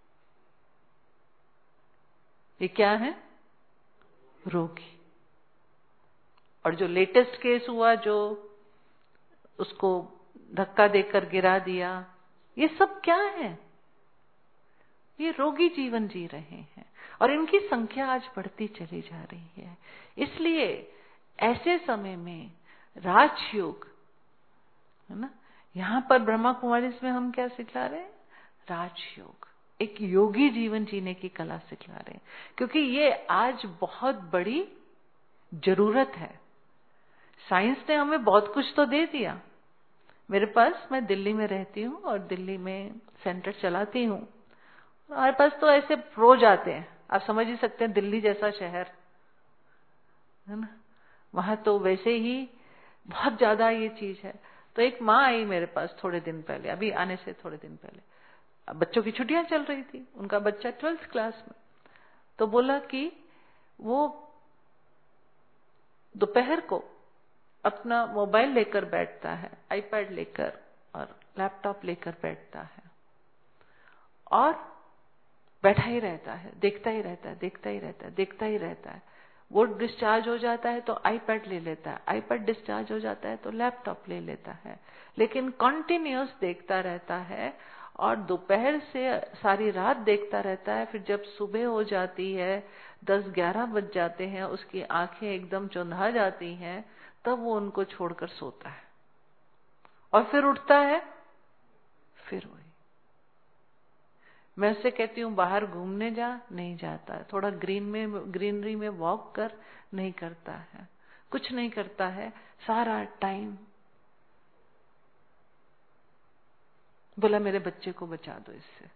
ये क्या है? रोगी। और जो लेटेस्ट केस हुआ, जो उसको धक्का देकर गिरा दिया, ये सब क्या है? ये रोगी जीवन जी रहे हैं, और इनकी संख्या आज बढ़ती चली जा रही है। इसलिए ऐसे समय में राजयोग, है ना, यहां पर ब्रह्मा कुमारी में हम क्या सिखला रहे हैं? राजयोग, एक योगी जीवन जीने की कला सिखला रहे हैं, क्योंकि ये आज बहुत बड़ी जरूरत है। साइंस ने हमें बहुत कुछ तो दे दिया। मेरे पास, मैं दिल्ली में रहती हूँ और दिल्ली में सेंटर चलाती हूँ। हमारे पास तो ऐसे रोज आते हैं, आप समझ ही सकते हैं, दिल्ली जैसा शहर है ना, वहां तो वैसे ही बहुत ज्यादा ये चीज है। तो एक माँ आई मेरे पास थोड़े दिन पहले, अभी आने से थोड़े दिन पहले, बच्चों की छुट्टियां चल रही थी, उनका बच्चा ट्वेल्थ क्लास में, तो बोला कि वो दोपहर को अपना मोबाइल लेकर बैठता है, आईपैड लेकर और लैपटॉप लेकर बैठता है और बैठा ही रहता है, देखता ही रहता है, देखता ही रहता है, देखता ही रहता है। वो डिस्चार्ज हो जाता है तो आईपैड ले लेता है, आईपैड डिस्चार्ज हो जाता है तो लैपटॉप ले लेता है, लेकिन कंटिन्यूअस देखता रहता है और दोपहर से सारी रात देखता रहता है। फिर जब सुबह हो जाती है, दस ग्यारह बज जाते हैं, उसकी आंखें एकदम चौंधा जाती हैं, तब वो उनको छोड़कर सोता है और फिर उठता है, फिर वही। मैं उससे कहती हूँ बाहर घूमने जा, नहीं जाता है, थोड़ा ग्रीन में ग्रीनरी में वॉक कर, नहीं करता है, कुछ नहीं करता है, सारा टाइम। बोला मेरे बच्चे को बचा दो इससे।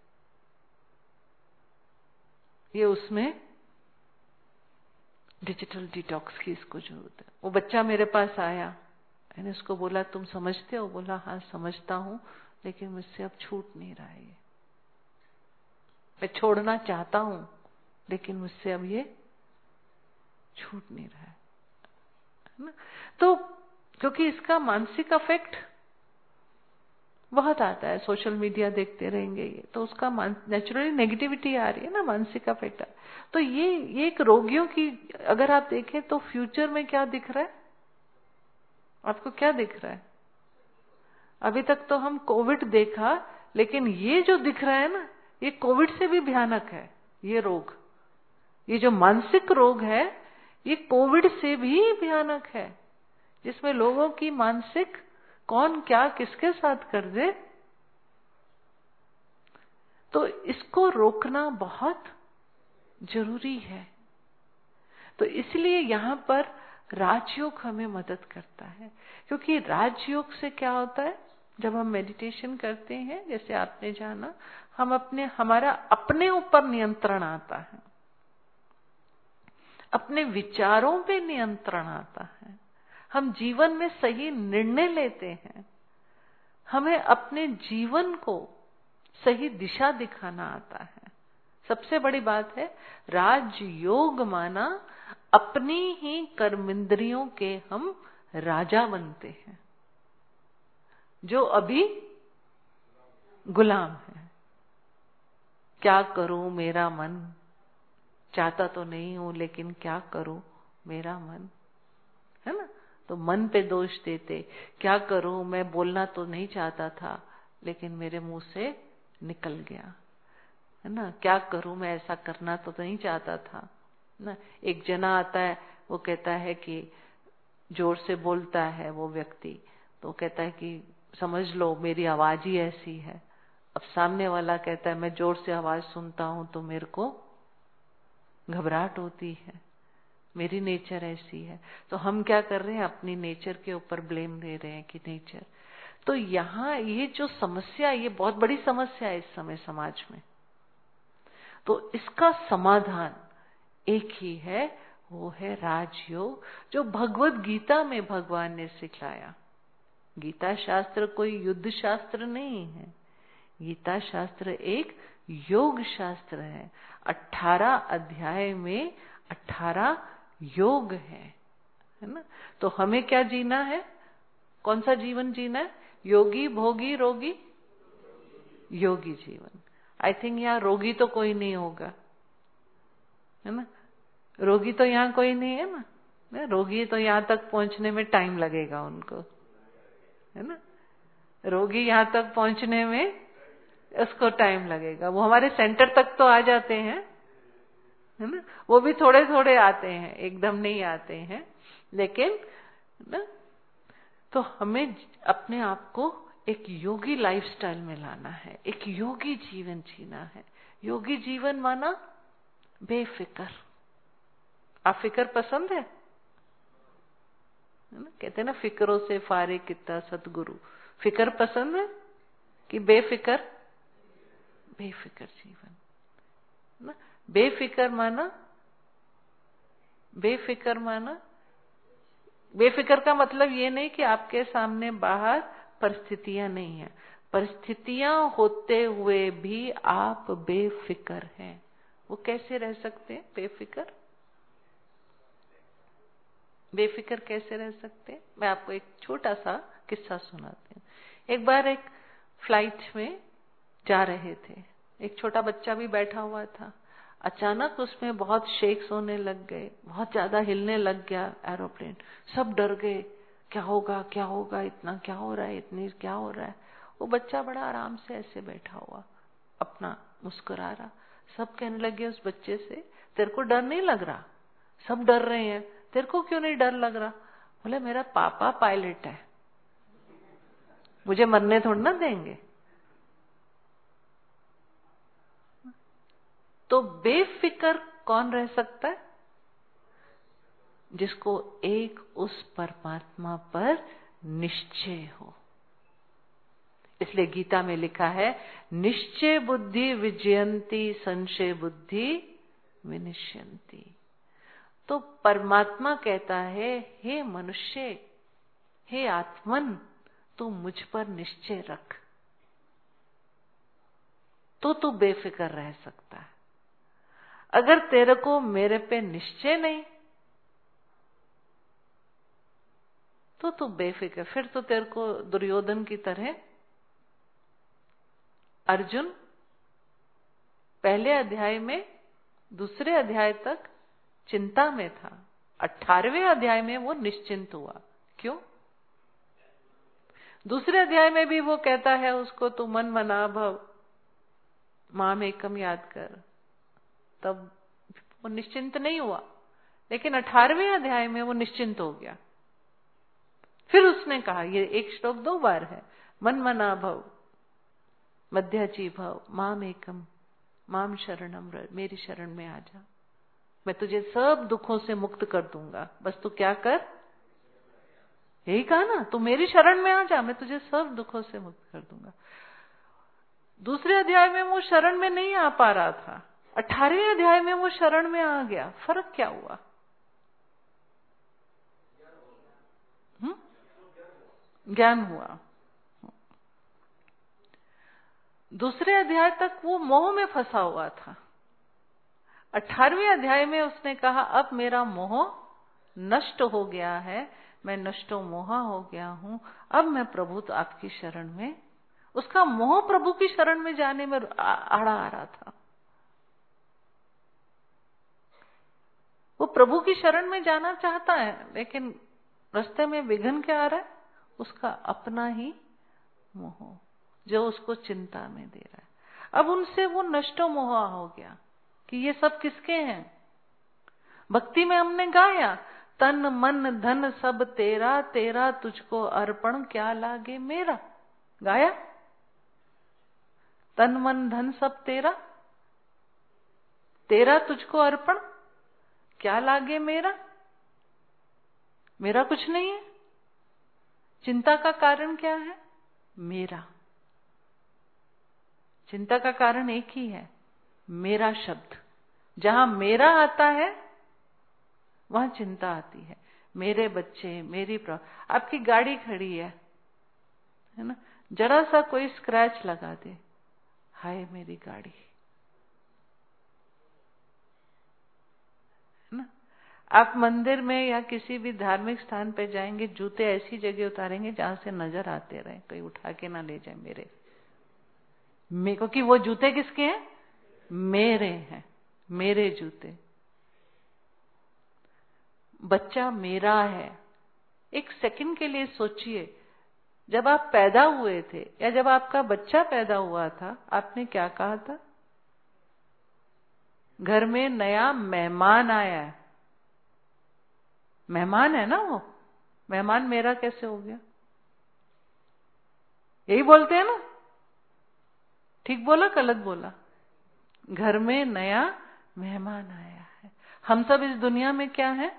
ये उसमें डिजिटल डिटॉक्स की इसको जरूरत है। वो बच्चा मेरे पास आया, मैंने उसको बोला तुम समझते हो? बोला हाँ समझता हूँ, लेकिन मुझसे अब छूट नहीं रहा है, मैं छोड़ना चाहता हूं लेकिन मुझसे अब ये छूट नहीं रहा है, है ना? तो क्योंकि इसका मानसिक अफेक्ट बहुत आता है, सोशल मीडिया देखते रहेंगे ये, तो उसका नेचुरली नेगेटिविटी आ रही है ना, मानसिक अफेक्ट। तो ये ये एक रोगियों की, अगर आप देखें तो फ्यूचर में क्या दिख रहा है आपको? क्या दिख रहा है? अभी तक तो हम कोविड देखा, लेकिन ये जो दिख रहा है ना, ये कोविड से भी भयानक है। ये रोग, ये जो मानसिक रोग है, ये कोविड से भी भयानक है, जिसमें लोगों की मानसिक कौन क्या किसके साथ कर दे। तो इसको रोकना बहुत जरूरी है। तो इसलिए यहां पर राजयोग हमें मदद करता है, क्योंकि राजयोग से क्या होता है, जब हम मेडिटेशन करते हैं, जैसे आपने जाना, हम अपने हमारा अपने ऊपर नियंत्रण आता है, अपने विचारों पे नियंत्रण आता है, हम जीवन में सही निर्णय लेते हैं, हमें अपने जीवन को सही दिशा दिखाना आता है। सबसे बड़ी बात है, राजयोग माना अपनी ही कर्मेंद्रियों के हम राजा बनते हैं, जो अभी गुलाम है। क्या करूं मेरा मन, चाहता तो नहीं हूं लेकिन क्या करूं मेरा मन, है ना? तो मन पे दोष देते, क्या करूं, मैं बोलना तो नहीं चाहता था लेकिन मेरे मुंह से निकल गया, है ना? क्या करूं, मैं ऐसा करना तो नहीं चाहता था ना। एक जना आता है, वो कहता है कि जोर से बोलता है वो व्यक्ति, तो कहता है कि समझ लो मेरी आवाज ही ऐसी है। अब सामने वाला कहता है मैं जोर से आवाज सुनता हूं तो मेरे को घबराहट होती है, मेरी नेचर ऐसी है। तो हम क्या कर रहे हैं, अपनी नेचर के ऊपर ब्लेम दे रहे हैं कि नेचर। तो यहाँ ये जो समस्या, ये बहुत बड़ी समस्या है इस समय समाज में। तो इसका समाधान एक ही है, वो है राजयोग, जो भगवत गीता में भगवान ने सिखाया। गीता शास्त्र कोई युद्ध शास्त्र नहीं है, गीता शास्त्र एक योग शास्त्र है। अठारह अध्याय में अठारह योग है, है ना? तो हमें क्या जीना है, कौन सा जीवन जीना है? योगी भोगी रोगी, योगी जीवन। आई थिंक यहाँ रोगी तो कोई नहीं होगा, है ना? रोगी तो यहाँ कोई नहीं है ना, ना? रोगी तो यहाँ तक पहुंचने में टाइम लगेगा उनको, है ना? रोगी यहाँ तक पहुंचने में उसको टाइम लगेगा। वो हमारे सेंटर तक तो आ जाते हैं, है ना? वो भी थोड़े थोड़े आते हैं, एकदम नहीं आते हैं, लेकिन ना, तो हमें अपने आप को एक योगी लाइफस्टाइल में लाना है, एक योगी जीवन जीना है। योगी जीवन माना बेफिक्र। आप फिक्र पसंद है, है ना? कहते हैं ना, फिक्रों से फारे कितना सतगुरु। फिक्र पसंद है कि बेफिक्र? बेफिक्र जीवन ना। बेफिक्र माना, बेफिक्र माना, बेफिक्र का मतलब ये नहीं कि आपके सामने बाहर परिस्थितियां नहीं है। परिस्थितियां होते हुए भी आप बेफिक्र हैं। वो कैसे रह सकते हैं बेफिक्र? बेफिक्र कैसे रह सकते हैं? मैं आपको एक छोटा सा किस्सा सुनाती हूँ। एक बार एक फ्लाइट में जा रहे थे, एक छोटा बच्चा भी बैठा हुआ था। अचानक उसमें बहुत शेक्स होने लग गए, बहुत ज्यादा हिलने लग गया एरोप्लेन। सब डर गए, क्या होगा क्या होगा, इतना क्या हो रहा है, इतनी क्या हो रहा है। वो बच्चा बड़ा आराम से ऐसे बैठा हुआ, अपना मुस्कुरा रहा। सब कहने लगे उस बच्चे से, तेरे को डर नहीं लग रहा? सब डर रहे हैं, तेरे को क्यों नहीं डर लग रहा? बोले, मेरा पापा पायलट है, मुझे मरने थोड़ा ना देंगे। तो बेफिक्र कौन रह सकता है? जिसको एक उस परमात्मा पर निश्चय हो। इसलिए गीता में लिखा है, निश्चय बुद्धि विजयंती संशय बुद्धि विनिश्यंती। तो परमात्मा कहता है, हे मनुष्य, हे आत्मन, तू मुझ पर निश्चय रख, तो तू बेफिक्र रह सकता है। अगर तेरे को मेरे पे निश्चय नहीं, तो तू बेफिक्र, फिर तो तेरे को दुर्योधन की तरह, अर्जुन पहले अध्याय में दूसरे अध्याय तक चिंता में था, अठारहवें अध्याय में वो निश्चिंत हुआ। क्यों? दूसरे अध्याय में भी वो कहता है उसको, तू मन मना भव माम एकम याद कर, तब वो निश्चिंत नहीं हुआ। लेकिन अठारहवें अध्याय में वो निश्चिंत हो गया। फिर उसने कहा, ये एक श्लोक दो बार है, मन मना भव मध्याची भव माम एकम माम शरणम रज, मेरी शरण में आ जा, मैं तुझे सब दुखों से मुक्त कर दूंगा, बस तू क्या कर, यही कहा ना, तू मेरी शरण में आ जा, मैं तुझे सब दुखों से मुक्त कर दूंगा। दूसरे अध्याय में वो शरण में नहीं आ पा रहा था, अठारहवें अध्याय में वो शरण में आ गया। फर्क क्या हुआ? हुँ? ज्ञान हुआ। दूसरे अध्याय तक वो मोह में फंसा हुआ था, अठारहवें अध्याय में उसने कहा, अब मेरा मोह नष्ट हो गया है, मैं नष्टो मोहा हो गया हूं, अब मैं प्रभु तो आपकी शरण में। उसका मोह प्रभु की शरण में जाने में आड़ा आ रहा था। वो प्रभु की शरण में जाना चाहता है, लेकिन रास्ते में विघ्न क्या आ रहा है? उसका अपना ही मोह, जो उसको चिंता में दे रहा है। अब उनसे वो नष्टो मोहा हो गया कि ये सब किसके हैं। भक्ति में हमने गाया, तन मन धन सब तेरा, तेरा तुझको अर्पण क्या लागे मेरा। गाया, तन मन धन सब तेरा, तेरा तुझको अर्पण क्या लागे मेरा। मेरा कुछ नहीं है। चिंता का कारण क्या है? मेरा। चिंता का कारण एक ही है, मेरा शब्द। जहां मेरा आता है वहां चिंता आती है। मेरे बच्चे, मेरी प्र... आपकी गाड़ी खड़ी है है ना, जरा सा कोई स्क्रैच लगा दे, हाय मेरी गाड़ी, है ना। आप मंदिर में या किसी भी धार्मिक स्थान पे जाएंगे, जूते ऐसी जगह उतारेंगे जहां से नजर आते रहे, कोई उठा के ना ले जाए मेरे, मैं, क्योंकि वो जूते किसके हैं? मेरे हैं, मेरे जूते। बच्चा मेरा है। एक सेकंड के लिए सोचिए, जब आप पैदा हुए थे या जब आपका बच्चा पैदा हुआ था, आपने क्या कहा था? घर में नया मेहमान आया है। मेहमान है ना वो, मेहमान मेरा कैसे हो गया? यही बोलते हैं ना? ठीक बोला गलत बोला? घर में नया मेहमान आया है। हम सब इस दुनिया में क्या है?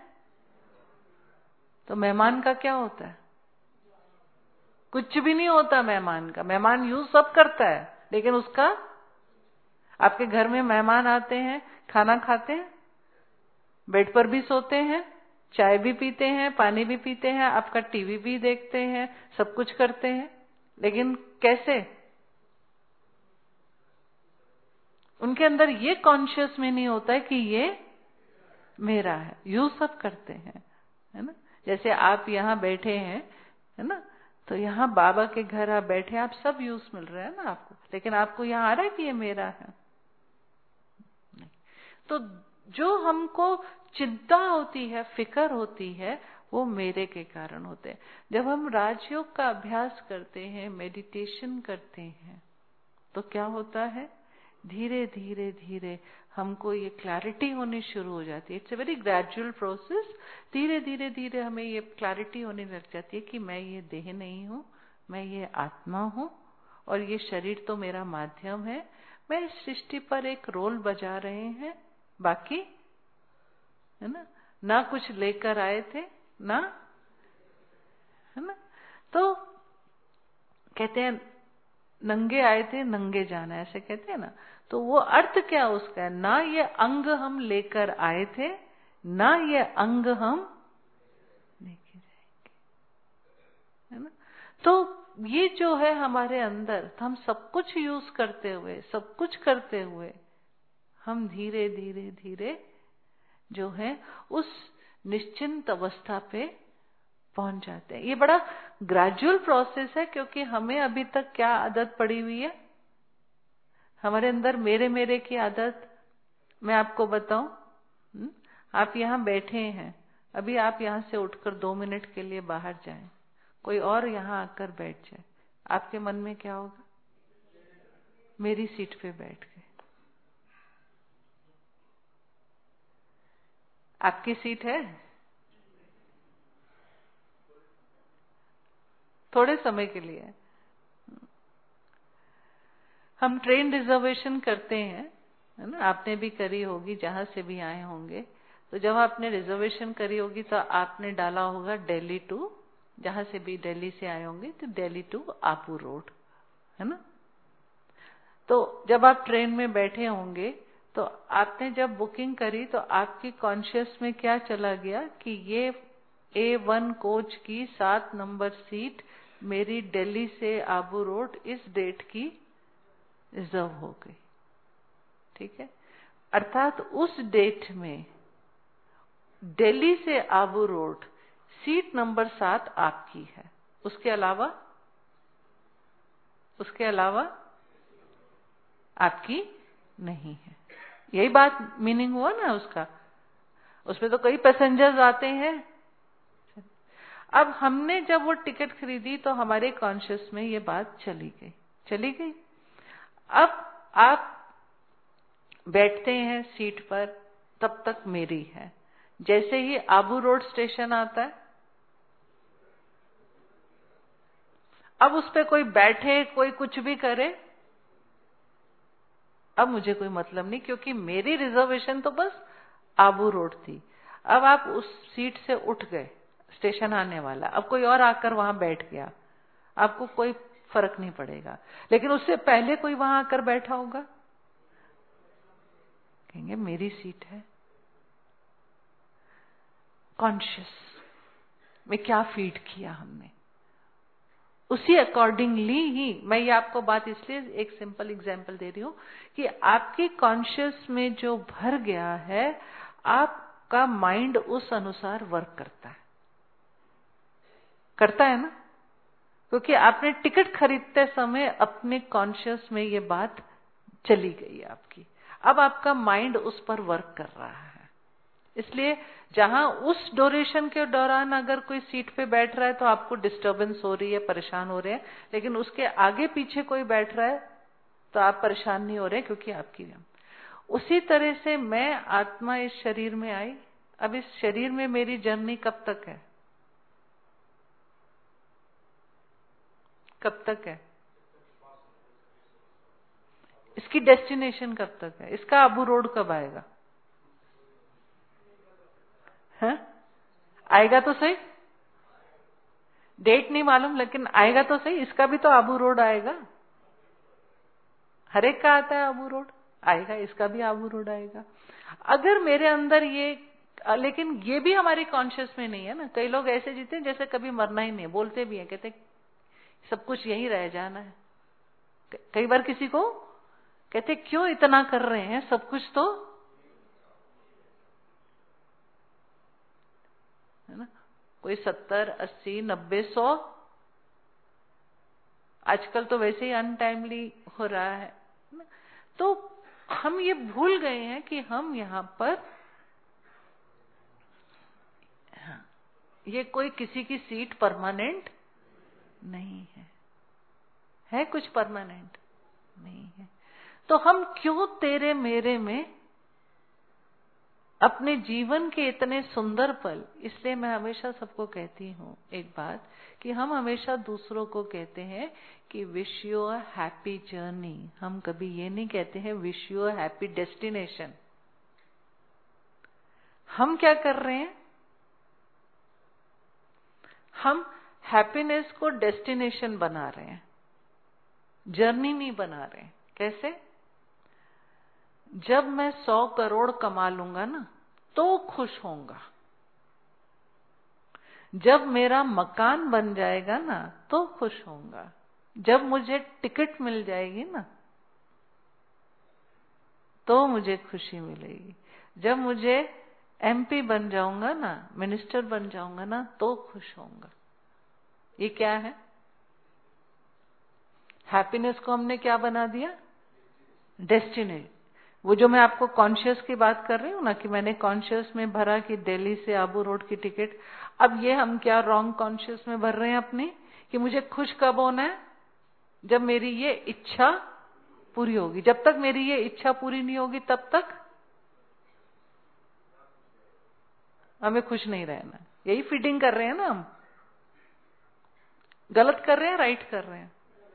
तो मेहमान का क्या होता है? कुछ भी नहीं होता मेहमान का। मेहमान यूज सब करता है, लेकिन उसका, आपके घर में मेहमान आते हैं, खाना खाते हैं, बेड पर भी सोते हैं, चाय भी पीते हैं, पानी भी पीते हैं, आपका टीवी भी देखते हैं, सब कुछ करते हैं, लेकिन कैसे? उनके अंदर ये कॉन्शियस में नहीं होता है कि ये मेरा है। यूज सब करते हैं, है ना। जैसे आप यहाँ बैठे हैं, है ना, तो यहाँ बाबा के घर आप बैठे, आप सब यूज मिल रहा है ना आपको, लेकिन आपको यहाँ आ रहा है कि ये मेरा है? नहीं। तो जो हमको चिंता होती है, फिक्र होती है, वो मेरे के कारण होते हैं। जब हम राजयोग का अभ्यास करते हैं, मेडिटेशन करते हैं, तो क्या होता है, धीरे धीरे धीरे हमको ये क्लैरिटी होनी शुरू हो जाती है। It's a very gradual process. धीरे धीरे धीरे हमें ये क्लैरिटी होने लग जाती है कि मैं ये देह नहीं हूँ, मैं ये आत्मा हूँ, और ये शरीर तो मेरा माध्यम है। मैं इस सृष्टि पर एक रोल बजा रहे हैं, बाकी, है ना, ना कुछ लेकर आए थे ना, है ना। तो कहते हैं नंगे आए थे नंगे जाना, ऐसे कहते हैं ना। तो वो अर्थ क्या उसका है, ना ये अंग हम लेकर आए थे, ना ये अंग हम लेके जाएंगे, है ना। तो ये जो है हमारे अंदर, तो हम सब कुछ यूज करते हुए, सब कुछ करते हुए, हम धीरे धीरे धीरे जो है उस निश्चिंत अवस्था पे पहुंच जाते हैं। ये बड़ा ग्रेजुअल प्रोसेस है, क्योंकि हमें अभी तक क्या आदत पड़ी हुई है, हमारे अंदर मेरे मेरे की आदत। मैं आपको बताऊं, आप यहाँ बैठे हैं, अभी आप यहाँ से उठकर दो मिनट के लिए बाहर जाएं, कोई और यहाँ आकर बैठ जाए, आपके मन में क्या होगा? मेरी सीट पे बैठ गए। आपकी सीट है, थोड़े समय के लिए। हम ट्रेन रिजर्वेशन करते हैं, है ना, आपने भी करी होगी, जहां से भी आए होंगे। तो जब आपने रिजर्वेशन करी होगी तो आपने डाला होगा दिल्ली टू, जहां से भी दिल्ली से आए होंगे तो दिल्ली टू आबू रोड, है ना। तो जब आप ट्रेन में बैठे होंगे, तो आपने जब बुकिंग करी तो आपकी कॉन्शियस में क्या चला गया कि ये ए वन कोच की सात नंबर सीट मेरी दिल्ली से आबू रोड इस डेट की रिजर्व हो गई, ठीक है। अर्थात उस डेट में दिल्ली से आबू रोड सीट नंबर सात आपकी है, उसके अलावा उसके अलावा आपकी नहीं है। यही बात मीनिंग हुआ ना उसका। उसमें तो कई पैसेंजर्स आते हैं। अब हमने जब वो टिकट खरीदी तो हमारे कॉन्शियस में ये बात चली गई चली गई अब आप बैठते हैं सीट पर, तब तक मेरी है। जैसे ही आबू रोड स्टेशन आता है, अब उस पे कोई बैठे, कोई कुछ भी करे, अब मुझे कोई मतलब नहीं, क्योंकि मेरी रिजर्वेशन तो बस आबू रोड थी। अब आप उस सीट से उठ गए, स्टेशन आने वाला, अब कोई और आकर वहां बैठ गया, आपको कोई फर्क नहीं पड़ेगा। लेकिन उससे पहले कोई वहां आकर बैठा होगा, कहेंगे मेरी सीट है। कॉन्शियस में क्या फीड किया हमने, उसी अकॉर्डिंगली ही मैं ये आपको बात इसलिए एक सिंपल एग्जांपल दे रही हूं कि आपकी कॉन्शियस में जो भर गया है, आपका माइंड उस अनुसार वर्क करता है करता है ना। क्योंकि आपने टिकट खरीदते समय अपने कॉन्शियस में ये बात चली गई आपकी, अब आपका माइंड उस पर वर्क कर रहा है। इसलिए जहां उस ड्यूरेशन के दौरान अगर कोई सीट पे बैठ रहा है तो आपको डिस्टरबेंस हो रही है, परेशान हो रहे हैं, लेकिन उसके आगे पीछे कोई बैठ रहा है तो आप परेशान नहीं हो रहे, क्योंकि आपकी। उसी तरह से मैं आत्मा इस शरीर में आई। अब इस शरीर में मेरी जर्नी कब तक है, कब तक है, इसकी डेस्टिनेशन कब तक है, इसका आबू रोड कब आएगा, है? आएगा तो सही, डेट नहीं मालूम, लेकिन आएगा तो सही। इसका भी तो आबू रोड आएगा, हर एक का आता है आबू रोड, आएगा, इसका भी आबू रोड आएगा। अगर मेरे अंदर ये, लेकिन ये भी हमारी कॉन्शियस में नहीं है ना। कई लोग ऐसे जीते हैं जैसे कभी मरना ही नहीं, बोलते भी हैं, कहते सब कुछ यही रह जाना है। कई बार किसी को कहते क्यों इतना कर रहे हैं, सब कुछ तो है ना। कोई सत्तर, अस्सी, नब्बे, सौ, आजकल तो वैसे ही अनटाइमली हो रहा है। तो हम ये भूल गए हैं कि हम यहाँ पर, ये कोई किसी की सीट परमानेंट नहीं है, है कुछ परमानेंट नहीं है। तो हम क्यों तेरे मेरे में अपने जीवन के इतने सुंदर पल, इसलिए मैं हमेशा सबको कहती हूँ एक बात कि हम हमेशा दूसरों को कहते हैं कि wish you a happy journey. हम कभी ये नहीं कहते हैं wish you a happy destination. हम क्या कर रहे हैं, हम हैप्पीनेस को डेस्टिनेशन बना रहे हैं, जर्नी नहीं बना रहे हैं। कैसे? जब मैं सौ करोड़ कमा लूंगा ना तो खुश होऊंगा, जब मेरा मकान बन जाएगा ना तो खुश होऊंगा, जब मुझे टिकट मिल जाएगी ना तो मुझे खुशी मिलेगी, जब मुझे एमपी बन जाऊंगा ना, मिनिस्टर बन जाऊंगा ना तो खुश होऊंगा। ये क्या है? हैप्पीनेस को हमने क्या बना दिया? डेस्टिनेशन। वो जो मैं आपको कॉन्शियस की बात कर रही हूँ ना कि मैंने कॉन्शियस में भरा कि दिल्ली से आबू रोड की टिकट, अब ये हम क्या रॉन्ग कॉन्शियस में भर रहे हैं अपनी कि मुझे खुश कब होना है? जब मेरी ये इच्छा पूरी होगी। जब तक मेरी ये इच्छा पूरी नहीं होगी तब तक हमें खुश नहीं रहना। यही फीडिंग कर रहे हैं ना हम। गलत कर रहे हैं, राइट कर रहे हैं?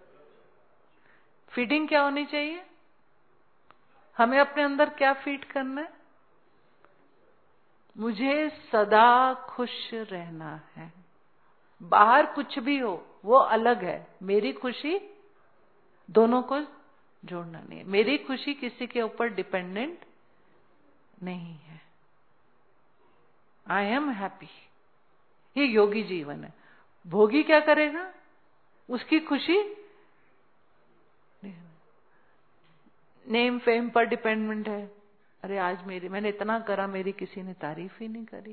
फीडिंग क्या होनी चाहिए? हमें अपने अंदर क्या फीड करना है? मुझे सदा खुश रहना है। बाहर कुछ भी हो वो अलग है, मेरी खुशी दोनों को जोड़ना नहीं है। मेरी खुशी किसी के ऊपर डिपेंडेंट नहीं है। आई एम हैप्पी, ये योगी जीवन है। भोगी क्या करेगा? उसकी खुशी नेम फेम पर डिपेंडेंट है। अरे आज मेरी, मैंने इतना करा, मेरी किसी ने तारीफ ही नहीं करी।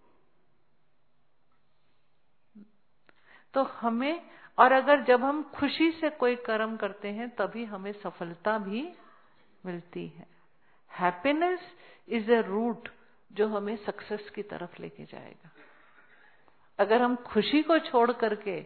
तो हमें, और अगर जब हम खुशी से कोई कर्म करते हैं तभी हमें सफलता भी मिलती है। हैप्पीनेस इज अ रूट जो हमें सक्सेस की तरफ लेके जाएगा। अगर हम खुशी को छोड़ करके,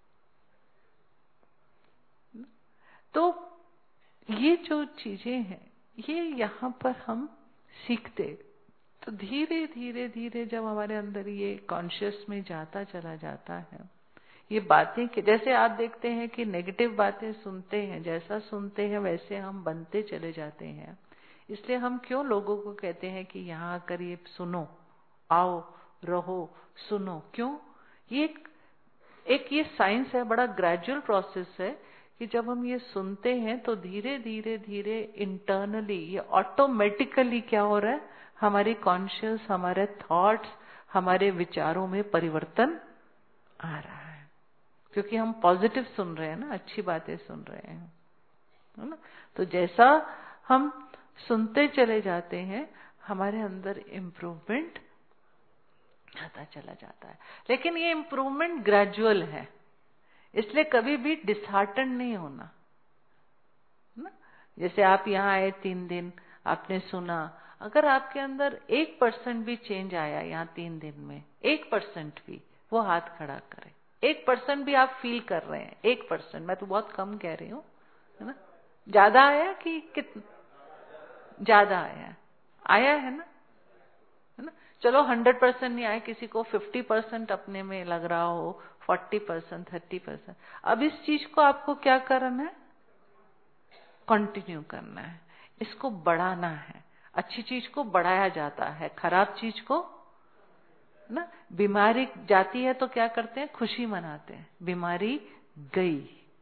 तो ये जो चीजें हैं ये यहाँ पर हम सीखते, तो धीरे धीरे धीरे जब हमारे अंदर ये कॉन्शियस में जाता चला जाता है, ये बातें कि जैसे आप देखते हैं कि नेगेटिव बातें सुनते हैं, जैसा सुनते हैं वैसे हम बनते चले जाते हैं। इसलिए हम क्यों लोगों को कहते हैं कि यहाँ आकर ये सुनो, आओ, रहो, सुनो। क्यों? ये एक, एक ये साइंस है, बड़ा ग्रेजुअल प्रोसेस है कि जब हम ये सुनते हैं तो धीरे धीरे धीरे इंटरनली ये ऑटोमेटिकली क्या हो रहा है, हमारी कॉन्शियस, हमारे थॉट्स, हमारे विचारों में परिवर्तन आ रहा है। क्योंकि हम पॉजिटिव सुन रहे हैं ना, अच्छी बातें सुन रहे हैं, है ना। तो जैसा हम सुनते चले जाते हैं हमारे अंदर इम्प्रूवमेंट आता चला जाता है। लेकिन ये इम्प्रूवमेंट ग्रेजुअल है, इसलिए कभी भी डिसहार्टन नहीं होना ना। जैसे आप यहाँ आए तीन दिन, आपने सुना, अगर आपके अंदर एक परसेंट भी चेंज आया यहाँ तीन दिन में, एक परसेंट भी, वो हाथ खड़ा करे। एक परसेंट भी आप फील कर रहे हैं, एक परसेंट, मैं तो बहुत कम कह रही हूँ, है ना। ज्यादा आया कि कितना? ज्यादा आया, आया है ना, है ना। चलो हंड्रेड परसेंट नहीं आया, किसी को फिफ्टी परसेंट अपने में लग रहा हो, फोर्टी परसेंट, थर्टी परसेंट। अब इस चीज को आपको क्या करना है? कंटिन्यू करना है, इसको बढ़ाना है। अच्छी चीज को बढ़ाया जाता है, खराब चीज को ना। बीमारी जाती है तो क्या करते हैं? खुशी मनाते हैं। बीमारी गई,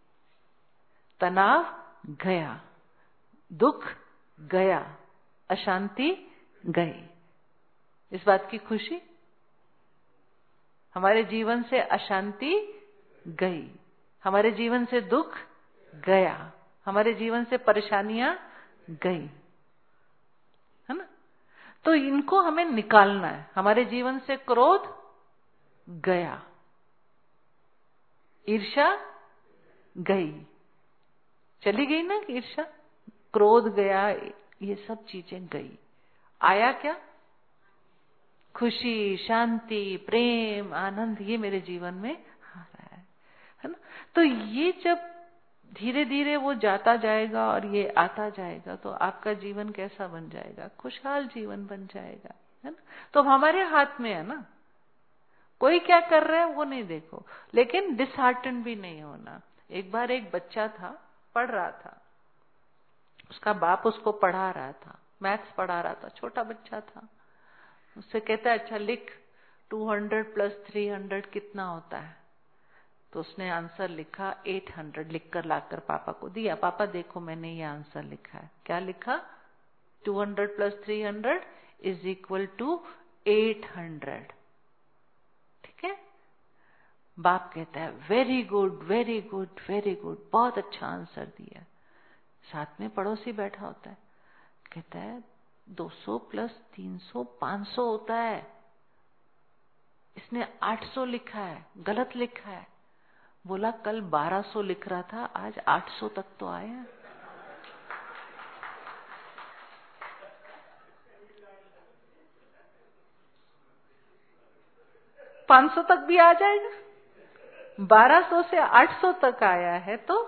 तनाव गया, दुख गया, अशांति गई। इस बात की खुशी, हमारे जीवन से अशांति गई, हमारे जीवन से दुख गया, हमारे जीवन से परेशानियां गई, है ना। तो इनको हमें निकालना है। हमारे जीवन से क्रोध गया, ईर्ष्या गई, चली गई ना ईर्ष्या, क्रोध गया, ये सब चीजें गई। आया क्या? खुशी, शांति, प्रेम, आनंद, ये मेरे जीवन में आ रहा है, है ना। तो ये जब धीरे धीरे वो जाता जाएगा और ये आता जाएगा तो आपका जीवन कैसा बन जाएगा? खुशहाल जीवन बन जाएगा, है ना। तो हमारे हाथ में है ना, कोई क्या कर रहा है वो नहीं देखो, लेकिन डिसहार्टन भी नहीं होना। एक बार एक बच्चा था, पढ़ रहा था, उसका बाप उसको पढ़ा रहा था, मैथ्स पढ़ा रहा था, छोटा बच्चा था। उससे कहता है, अच्छा लिख, two hundred plus three hundred कितना होता है? तो उसने आंसर लिखा एट हंड्रेड, लिखकर लाकर पापा को दिया। पापा देखो मैंने ये आंसर लिखा है। क्या लिखा? Two hundred plus three hundred is equal to eight hundred. ठीक है। बाप कहता है very good, very good, very good, बहुत अच्छा आंसर दिया। साथ में पड़ोसी बैठा होता है, कहता है दो सौ प्लस तीन सौ पांच सौ होता है, इसने आठ सौ लिखा है, गलत लिखा है। बोला कल बारह सौ लिख रहा था, आज आठ सौ तक तो आया। पांच सौ तक भी आ जाएगा, बारह सौ से आठ सौ तक आया है तो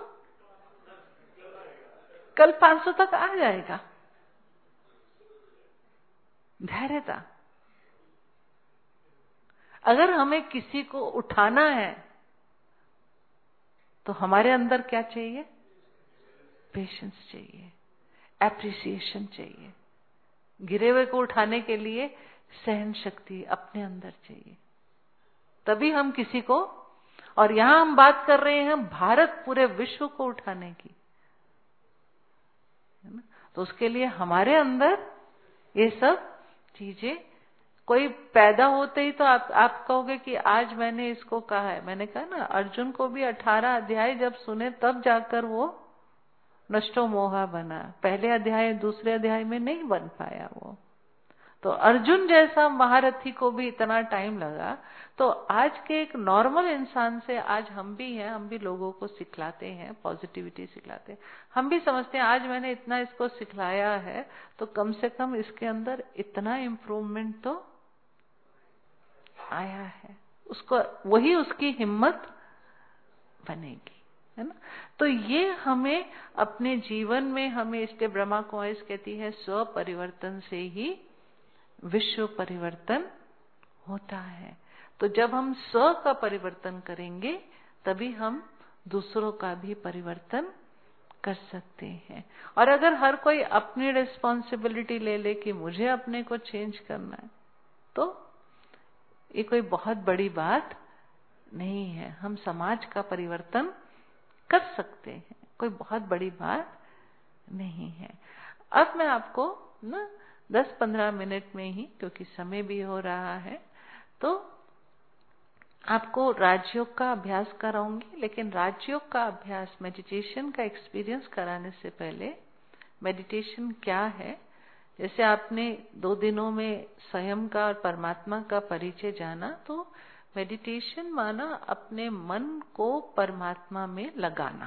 कल पांच सौ तक आ जाएगा। धैर्यता। अगर हमें किसी को उठाना है तो हमारे अंदर क्या चाहिए? पेशेंस चाहिए, एप्रिसिएशन चाहिए। गिरे हुए को उठाने के लिए सहन शक्ति अपने अंदर चाहिए, तभी हम किसी को, और यहां हम बात कर रहे हैं भारत पूरे विश्व को उठाने की, है ना। तो उसके लिए हमारे अंदर ये सब चीजें, कोई पैदा होते ही तो आप आप कहोगे कि आज मैंने इसको कहा है। मैंने कहा ना, अर्जुन को भी अठारह अध्याय जब सुने तब जाकर वो नष्टो मोहा बना, पहले अध्याय दूसरे अध्याय में नहीं बन पाया वो। तो अर्जुन जैसा महारथी को भी इतना टाइम लगा। तो आज के एक नॉर्मल इंसान से आज हम भी हैं, हम भी लोगों को सिखलाते हैं, पॉजिटिविटी सिखलाते हैं। हम भी समझते हैं आज मैंने इतना इसको सिखलाया है तो कम से कम इसके अंदर इतना इम्प्रूवमेंट तो आया है, उसको वही उसकी हिम्मत बनेगी, है ना। तो ये हमें अपने जीवन में, हमें इसलिए ब्रह्मा कुमारी कहती है स्व परिवर्तन से ही विश्व परिवर्तन होता है। तो जब हम स्व का परिवर्तन करेंगे तभी हम दूसरों का भी परिवर्तन कर सकते हैं। और अगर हर कोई अपनी रिस्पॉन्सिबिलिटी ले ले कि मुझे अपने को चेंज करना है, तो ये कोई बहुत बड़ी बात नहीं है। हम समाज का परिवर्तन कर सकते हैं, कोई बहुत बड़ी बात नहीं है। अब मैं आपको ना दस पंद्रह मिनट में ही, क्योंकि समय भी हो रहा है, तो आपको राजयोग का अभ्यास कराऊंगी। लेकिन राजयोग का अभ्यास, मेडिटेशन का एक्सपीरियंस कराने से पहले, मेडिटेशन क्या है, जैसे आपने दो दिनों में स्वयं का और परमात्मा का परिचय जाना, तो मेडिटेशन माना अपने मन को परमात्मा में लगाना,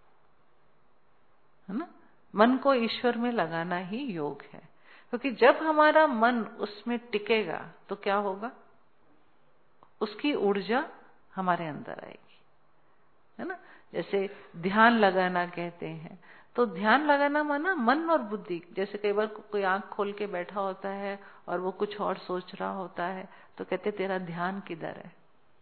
है ना। मन को ईश्वर में लगाना ही योग है। क्योंकि जब हमारा मन उसमें टिकेगा तो क्या होगा? उसकी ऊर्जा हमारे अंदर आएगी, है ना। जैसे ध्यान लगाना कहते हैं, तो ध्यान लगाना माना मन और बुद्धि। जैसे कई बार कोई आंख खोल के बैठा होता है और वो कुछ और सोच रहा होता है, तो कहते तेरा ध्यान किधर है,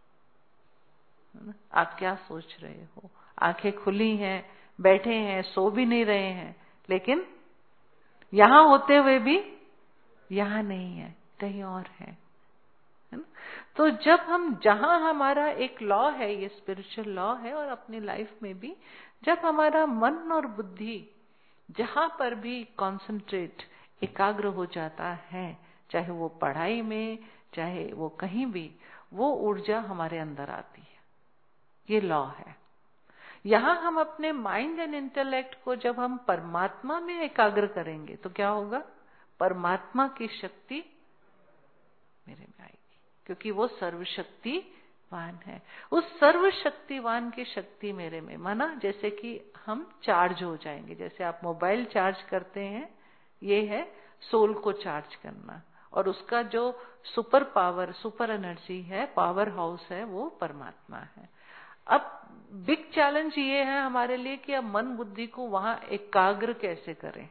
आप क्या सोच रहे हो? आंखें खुली हैं, बैठे हैं, सो भी नहीं रहे हैं, लेकिन यहां होते हुए भी यहां नहीं है, कहीं और है, है ना? तो जब हम, जहां हमारा एक लॉ है, ये स्पिरिचुअल लॉ है, और अपनी लाइफ में भी जब हमारा मन और बुद्धि जहां पर भी कॉन्सेंट्रेट, एकाग्र हो जाता है, चाहे वो पढ़ाई में, चाहे वो कहीं भी, वो ऊर्जा हमारे अंदर आती है। ये लॉ है। यहां हम अपने माइंड एंड इंटेलेक्ट को जब हम परमात्मा में एकाग्र करेंगे तो क्या होगा, परमात्मा की शक्ति मेरे में आएगी, क्योंकि वो सर्वशक्तिवान है। उस सर्वशक्तिवान की शक्ति मेरे में, माना जैसे कि हम चार्ज हो जाएंगे, जैसे आप मोबाइल चार्ज करते हैं, ये है सोल को चार्ज करना, और उसका जो सुपर पावर, सुपर एनर्जी है, पावर हाउस है, वो परमात्मा है। अब बिग चैलेंज ये है हमारे लिए कि अब मन बुद्धि को वहां एकाग्र कैसे करें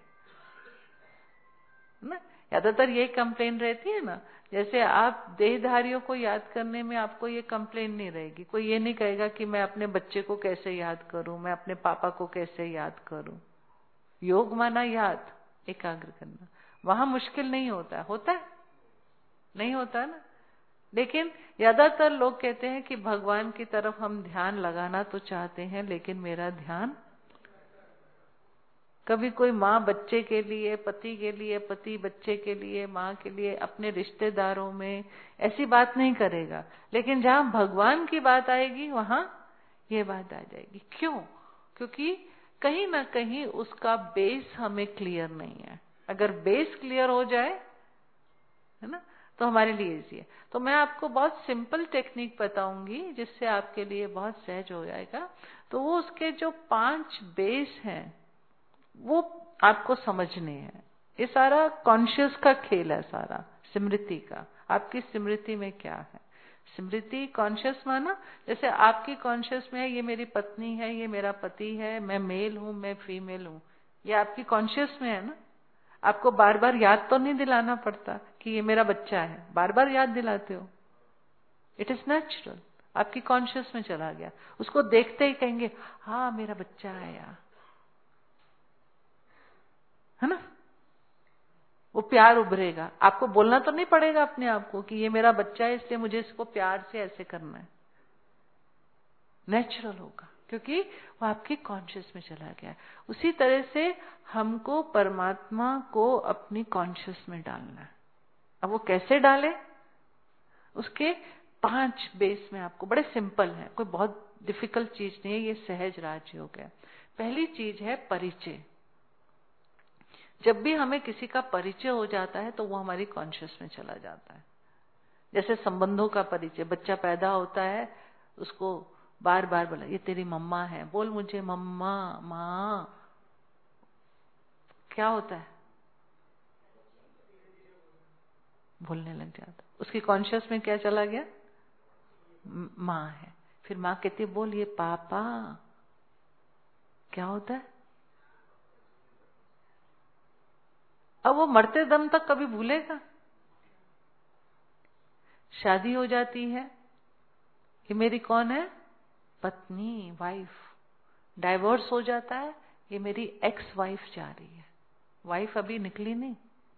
ना। ज्यादातर यही कंप्लेन रहती है ना, जैसे आप देहधारियों को याद करने में आपको ये कंप्लेन नहीं रहेगी, कोई ये नहीं कहेगा कि मैं अपने बच्चे को कैसे याद करूं, मैं अपने पापा को कैसे याद करूं। योग माना याद, एकाग्र करना, वहां मुश्किल नहीं होता, होता है नहीं होता ना। लेकिन ज्यादातर लोग कहते हैं कि भगवान की तरफ हम ध्यान लगाना तो चाहते हैं, लेकिन मेरा ध्यान, कभी कोई माँ बच्चे के लिए, पति के लिए, पति बच्चे के लिए, माँ के लिए, अपने रिश्तेदारों में ऐसी बात नहीं करेगा, लेकिन जहां भगवान की बात आएगी वहां ये बात आ जाएगी। क्यों? क्योंकि कहीं ना कहीं उसका बेस हमें क्लियर नहीं है। अगर बेस क्लियर हो जाए, है ना, तो हमारे लिए इजी है। तो मैं आपको बहुत सिंपल टेक्निक बताऊंगी जिससे आपके लिए बहुत सहज हो जाएगा। तो वो उसके जो पांच बेस हैं वो आपको समझने हैं। ये सारा कॉन्शियस का खेल है, सारा स्मृति का। आपकी स्मृति में क्या है? स्मृति कॉन्शियस माना, जैसे आपकी कॉन्शियस में है ये मेरी पत्नी है, ये मेरा पति है, मैं मेल हूं, मैं फीमेल हूं, ये आपकी कॉन्शियस में है ना। आपको बार बार याद तो नहीं दिलाना पड़ता कि ये मेरा बच्चा है, बार बार याद दिलाते हो, इट इज नेचुरल, आपकी कॉन्शियस में चला गया। उसको देखते ही कहेंगे हाँ मेरा बच्चा आया, है ना, वो प्यार उभरेगा। आपको बोलना तो नहीं पड़ेगा अपने आप को कि ये मेरा बच्चा है इसलिए मुझे इसको प्यार से ऐसे करना है, नेचुरल होगा, क्योंकि वो आपकी कॉन्शियस में चला गया है। उसी तरह से हमको परमात्मा को अपनी कॉन्शियस में डालना है। अब वो कैसे डाले, उसके पांच बेस में आपको, बड़े सिंपल है, कोई बहुत डिफिकल्ट चीज नहीं है, ये सहज राजयोग है। पहली चीज है परिचय। जब भी हमें किसी का परिचय हो जाता है तो वो हमारी कॉन्शियस में चला जाता है। जैसे संबंधों का परिचय, बच्चा पैदा होता है, उसको बार बार बोला ये तेरी मम्मा है, बोल मुझे मम्मा, माँ, क्या होता है, बोलने लग जाता। उसकी कॉन्शियस में क्या चला गया, माँ है। फिर माँ कहती है बोल ये पापा, क्या होता है। अब वो मरते दम तक कभी भूलेगा। शादी हो जाती है, ये मेरी कौन है, पत्नी, वाइफ। डाइवोर्स हो जाता है, ये मेरी एक्स वाइफ जा रही है, वाइफ अभी निकली नहीं,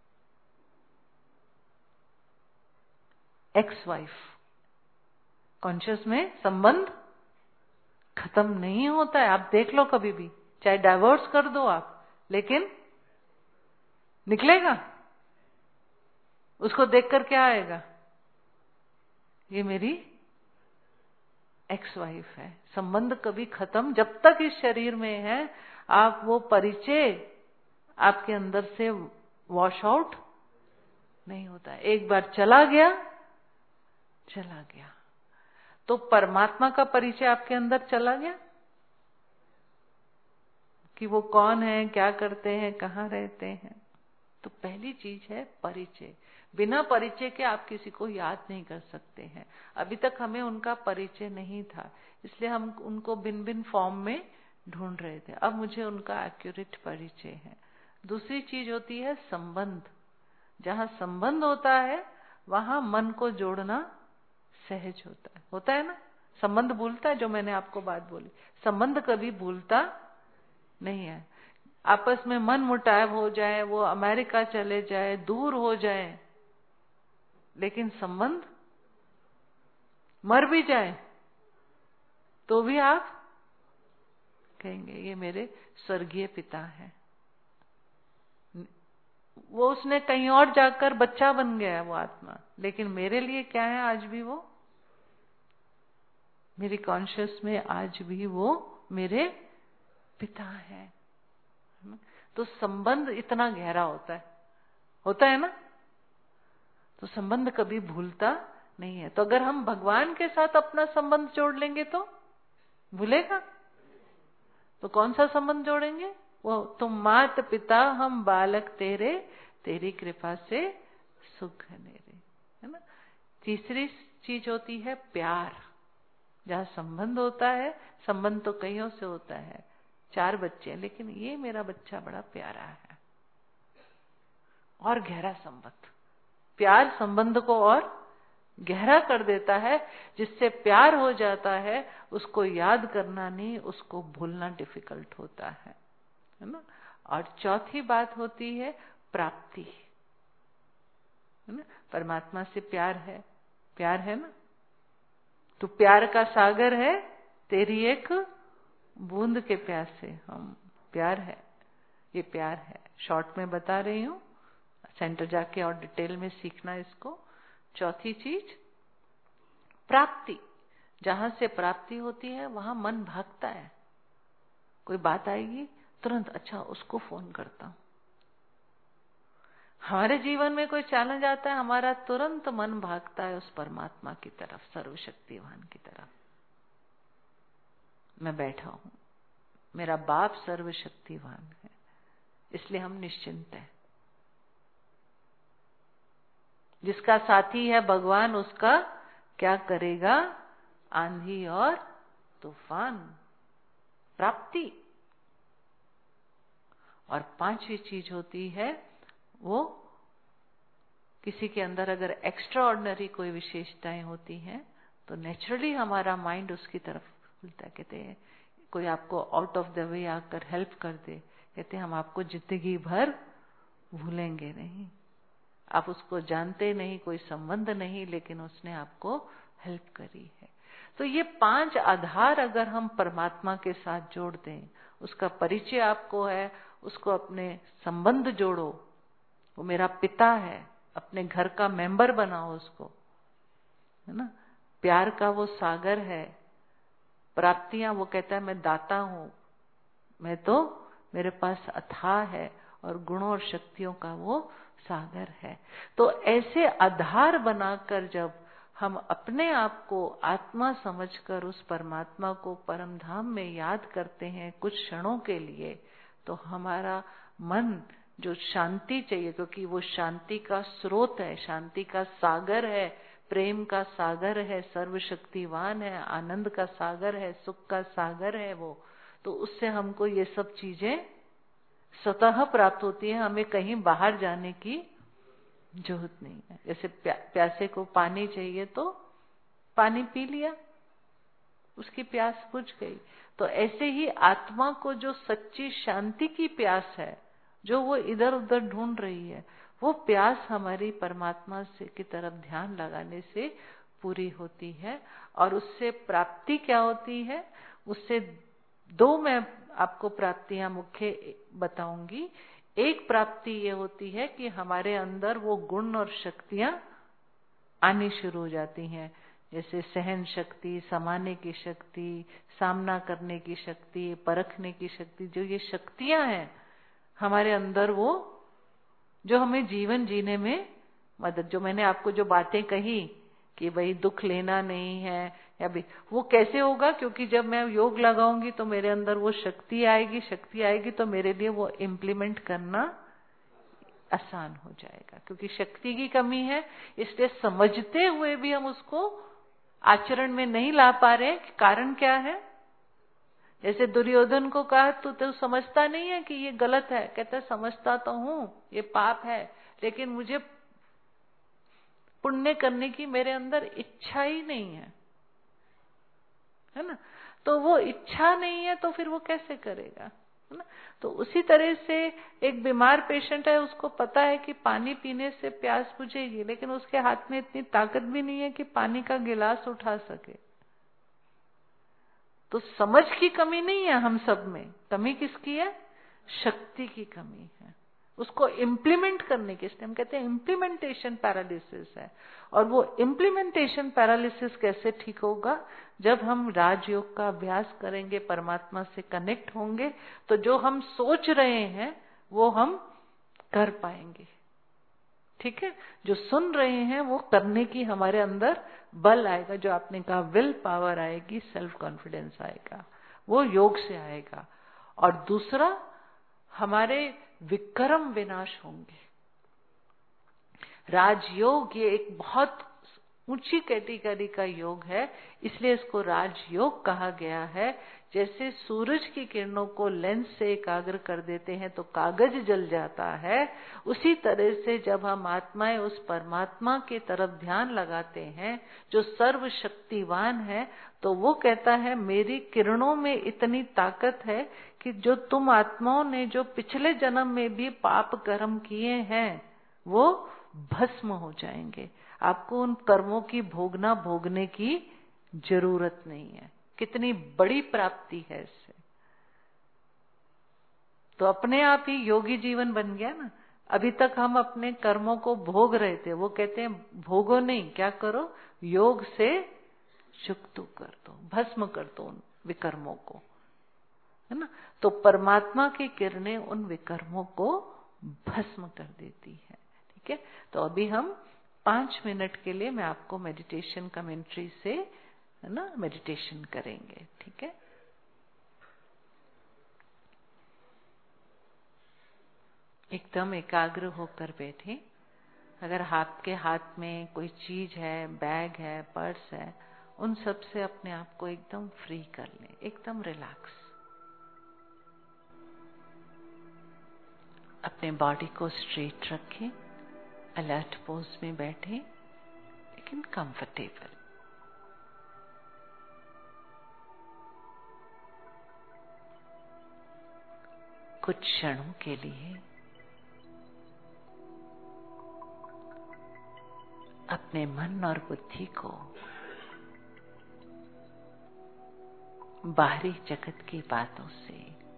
एक्स वाइफ। कॉन्शियस में संबंध खत्म नहीं होता है। आप देख लो कभी भी, चाहे डाइवोर्स कर दो आप, लेकिन निकलेगा। उसको देखकर क्या आएगा, ये मेरी एक्स वाइफ है। संबंध कभी खत्म, जब तक इस शरीर में है आप वो परिचय आपके अंदर से वॉश आउट नहीं होता। एक बार चला गया, चला गया। तो परमात्मा का परिचय आपके अंदर चला गया कि वो कौन है, क्या करते हैं, कहाँ रहते हैं। तो पहली चीज है परिचय। बिना परिचय के आप किसी को याद नहीं कर सकते हैं। अभी तक हमें उनका परिचय नहीं था, इसलिए हम उनको भिन्न भिन्न फॉर्म में ढूंढ रहे थे। अब मुझे उनका एक्यूरेट परिचय है। दूसरी चीज होती है संबंध। जहां संबंध होता है वहां मन को जोड़ना सहज होता है, होता है ना। संबंध भूलता है, जो मैंने आपको बात बोली, संबंध कभी भूलता नहीं है। आपस में मन मुटाव हो जाए, वो अमेरिका चले जाए, दूर हो जाए, लेकिन संबंध मर भी जाए तो भी आप कहेंगे ये मेरे स्वर्गीय पिता है। वो उसने कहीं और जाकर बच्चा बन गया है वो आत्मा, लेकिन मेरे लिए क्या है, आज भी वो मेरी कॉन्शियस में, आज भी वो मेरे पिता हैं। तो संबंध इतना गहरा होता है, होता है ना। तो संबंध कभी भूलता नहीं है। तो अगर हम भगवान के साथ अपना संबंध जोड़ लेंगे तो भूलेगा? तो कौन सा संबंध जोड़ेंगे? वो तुम मात पिता हम बालक तेरे, तेरी कृपा से सुख घनेरे, है ना। तीसरी चीज होती है प्यार। जहां संबंध होता है, संबंध तो कईयों से होता है, चार बच्चे हैं, लेकिन ये मेरा बच्चा बड़ा प्यारा है, और गहरा संबंध। प्यार संबंध को और गहरा कर देता है। जिससे प्यार हो जाता है उसको याद करना नहीं, उसको भूलना डिफिकल्ट होता है, है ना। और चौथी बात होती है प्राप्ति, है ना। परमात्मा से प्यार है, प्यार है ना। तो प्यार का सागर है, तेरी एक बूंद के प्यासे हम, प्यार है, ये प्यार है। शॉर्ट में बता रही हूं, सेंटर जाके और डिटेल में सीखना इसको। चौथी चीज प्राप्ति। जहां से प्राप्ति होती है वहां मन भागता है। कोई बात आएगी तुरंत, अच्छा उसको फोन करता हूं। हमारे जीवन में कोई चैलेंज आता है, हमारा तुरंत मन भागता है उस परमात्मा की तरफ, सर्वशक्तिवान की तरफ। मैं बैठा हूं, मेरा बाप सर्वशक्तिवान है, इसलिए हम निश्चिंत हैं। जिसका साथी है भगवान, उसका क्या करेगा आंधी और तूफान। प्राप्ति। और पांचवी चीज होती है वो, किसी के अंदर अगर एक्स्ट्रा ऑर्डिनरी कोई विशेषताएं होती हैं तो नेचुरली हमारा माइंड उसकी तरफ खुलता है। कहते हैं कोई आपको आउट ऑफ द वे आकर हेल्प कर दे, कहते हैं हम आपको जिंदगी भर भूलेंगे नहीं। आप उसको जानते नहीं, कोई संबंध नहीं, लेकिन उसने आपको हेल्प करी है। तो ये पांच आधार अगर हम परमात्मा के साथ जोड़ दें, उसका परिचय आपको है, उसको अपने संबंध जोड़ो, वो मेरा पिता है, अपने घर का मेंबर बनाओ उसको, है ना। प्यार का वो सागर है। प्राप्तियां, वो कहता है मैं दाता हूं, मैं तो, मेरे पास अथाह है, और गुणों और शक्तियों का वो सागर है। तो ऐसे आधार बनाकर जब हम अपने आप को आत्मा समझकर उस परमात्मा को परम धाम में याद करते हैं कुछ क्षणों के लिए, तो हमारा मन जो शांति चाहिए, क्योंकि वो शांति का स्रोत है, शांति का सागर है, प्रेम का सागर है, सर्वशक्तिवान है, आनंद का सागर है, सुख का सागर है वो, तो उससे हमको ये सब चीजें स्वतः प्राप्त होती है। हमें कहीं बाहर जाने की जरूरत नहीं है। जैसे प्या, प्यासे को पानी चाहिए तो पानी पी लिया, उसकी प्यास बुझ गई। तो ऐसे ही आत्मा को जो सच्ची शांति की प्यास है, जो वो इधर उधर ढूंढ रही है, वो प्यास हमारी परमात्मा से की तरफ ध्यान लगाने से पूरी होती है। और उससे प्राप्ति क्या होती है, उससे दो मैं आपको प्राप्तियां मुख्य बताऊंगी। एक प्राप्ति ये होती है कि हमारे अंदर वो गुण और शक्तियां आनी शुरू हो जाती हैं, जैसे सहन शक्ति, समाने की शक्ति, सामना करने की शक्ति, परखने की शक्ति। जो ये शक्तियां हैं हमारे अंदर, वो जो हमें जीवन जीने में मदद, जो मैंने आपको जो बातें कही कि भाई दुख लेना नहीं है, या भी वो कैसे होगा, क्योंकि जब मैं योग लगाऊंगी तो मेरे अंदर वो शक्ति आएगी, शक्ति आएगी तो मेरे लिए वो इम्प्लीमेंट करना आसान हो जाएगा। क्योंकि शक्ति की कमी है, इसलिए समझते हुए भी हम उसको आचरण में नहीं ला पा रहे। कारण क्या है? जैसे दुर्योधन को कहा तू तो समझता नहीं है कि ये गलत है, कहता समझता तो हूं ये पाप है, लेकिन मुझे पुण्य करने की मेरे अंदर इच्छा ही नहीं है, है ना। तो वो इच्छा नहीं है तो फिर वो कैसे करेगा, है ना। तो उसी तरह से एक बीमार पेशेंट है, उसको पता है कि पानी पीने से प्यास बुझेगी, लेकिन उसके हाथ में इतनी ताकत भी नहीं है कि पानी का गिलास उठा सके। तो समझ की कमी नहीं है हम सब में, कमी किसकी है? शक्ति की कमी है। उसको इम्प्लीमेंट करने के, इसलिए हम कहते हैं इम्प्लीमेंटेशन पैरालिसिस है। और वो इम्प्लीमेंटेशन पैरालिसिस कैसे ठीक होगा? जब हम राजयोग का अभ्यास करेंगे, परमात्मा से कनेक्ट होंगे, तो जो हम सोच रहे हैं वो हम कर पाएंगे। ठीक है, जो सुन रहे हैं वो करने की हमारे अंदर बल आएगा, जो आपने कहा विल पावर आएगी, सेल्फ कॉन्फिडेंस आएगा, वो योग से आएगा। और दूसरा, हमारे विक्रम विनाश होंगे। राजयोग ये एक बहुत ऊंची कैटेगरी का योग है, इसलिए इसको राजयोग कहा गया है। जैसे सूरज की किरणों को लेंस से एकाग्र कर देते हैं तो कागज जल जाता है, उसी तरह से जब हम आत्माएं उस परमात्मा की तरफ ध्यान लगाते हैं जो सर्वशक्तिवान है, तो वो कहता है मेरी किरणों में इतनी ताकत है कि जो तुम आत्माओं ने जो पिछले जन्म में भी पाप कर्म किए हैं वो भस्म हो जाएंगे। आपको उन कर्मों की भोगना भोगने की जरूरत नहीं है। कितनी बड़ी प्राप्ति है इससे। तो अपने आप ही योगी जीवन बन गया ना। अभी तक हम अपने कर्मों को भोग रहे थे, वो कहते हैं भोगो नहीं, क्या करो, योग से चुकतू कर दो, भस्म कर दो उन विकर्मों को, है ना। तो परमात्मा की किरणें उन विकर्मों को भस्म कर देती है। ठीक है, तो अभी हम पांच मिनट के लिए मैं आपको मेडिटेशन कमेंट्री से, है ना, मेडिटेशन करेंगे। ठीक है, एकदम एकाग्र होकर बैठे। अगर आपके हाथ में कोई चीज है, बैग है, पर्स है, उन सब से अपने आप को एकदम फ्री कर लें, एकदम रिलैक्स। अपने बॉडी को स्ट्रेट रखें, अलर्ट पोज में बैठे, लेकिन कंफर्टेबल। कुछ क्षणों के लिए अपने मन और बुद्धि को बाहरी जगत की बातों से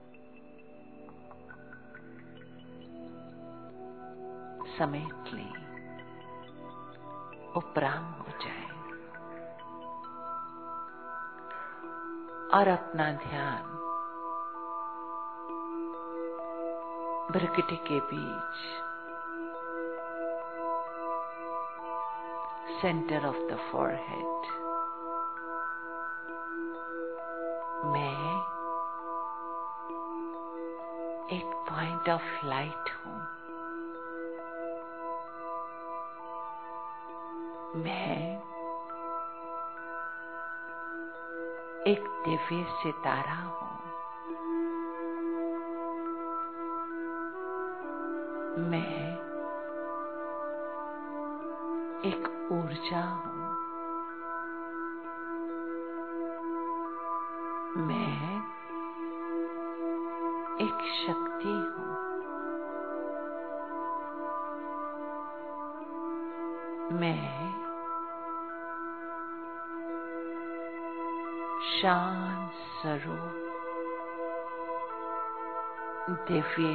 समेट लें, उपराम हो जाए और अपना ध्यान भ्रुकुटी के बीच, सेंटर ऑफ द फॉरहेड में एक पॉइंट ऑफ लाइट हूं। मैं एक दिव्य सितारा हूं। मैं एक ऊर्जा हूं। मैं एक शक्ति हूं। मैं शांत स्वरूप दिव्य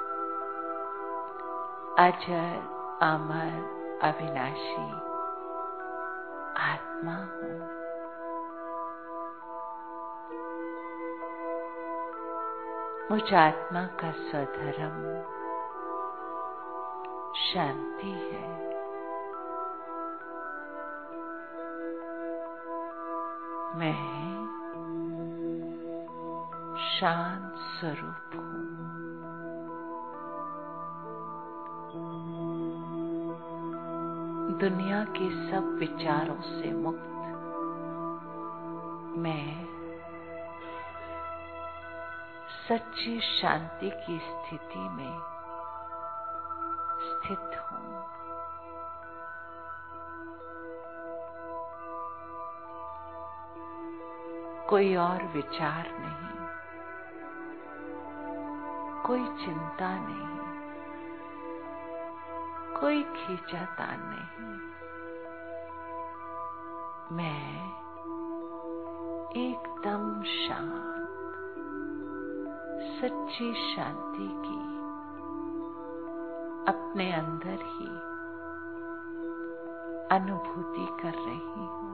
अजर अमर अविनाशी आत्मा हूं। मुझ आत्मा का स्वधर्म शांति है। मैं शांत स्वरूप हूं। दुनिया के सब विचारों से मुक्त मैं सच्ची शांति की स्थिति में स्थित हूं। कोई और विचार नहीं, कोई चिंता नहीं, कोई खींचातान नहीं। मैं एकदम शांत, सच्ची शांति की अपने अंदर ही अनुभूति कर रही हूं।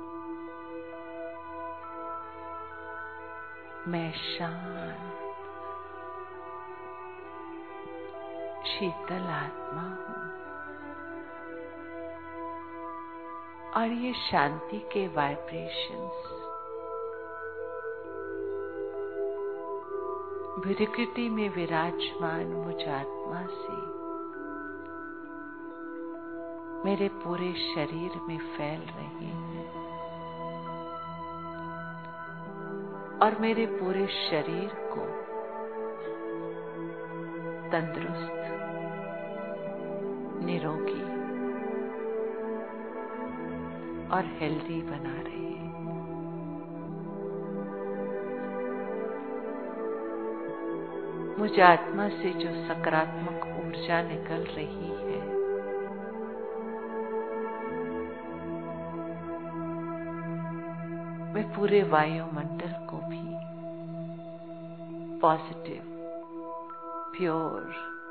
मैं शांत शीतल आत्मा हूं और ये शांति के वाइब्रेशंस भृकुटी में विराजमान मुझ आत्मा से मेरे पूरे शरीर में फैल रही है और मेरे पूरे शरीर को तंदुरुस्त, निरोगी और हेल्दी बना रही है। मुझ आत्मा से जो सकारात्मक ऊर्जा निकल रही है मैं पूरे वायुमंडल को भी पॉजिटिव, प्योर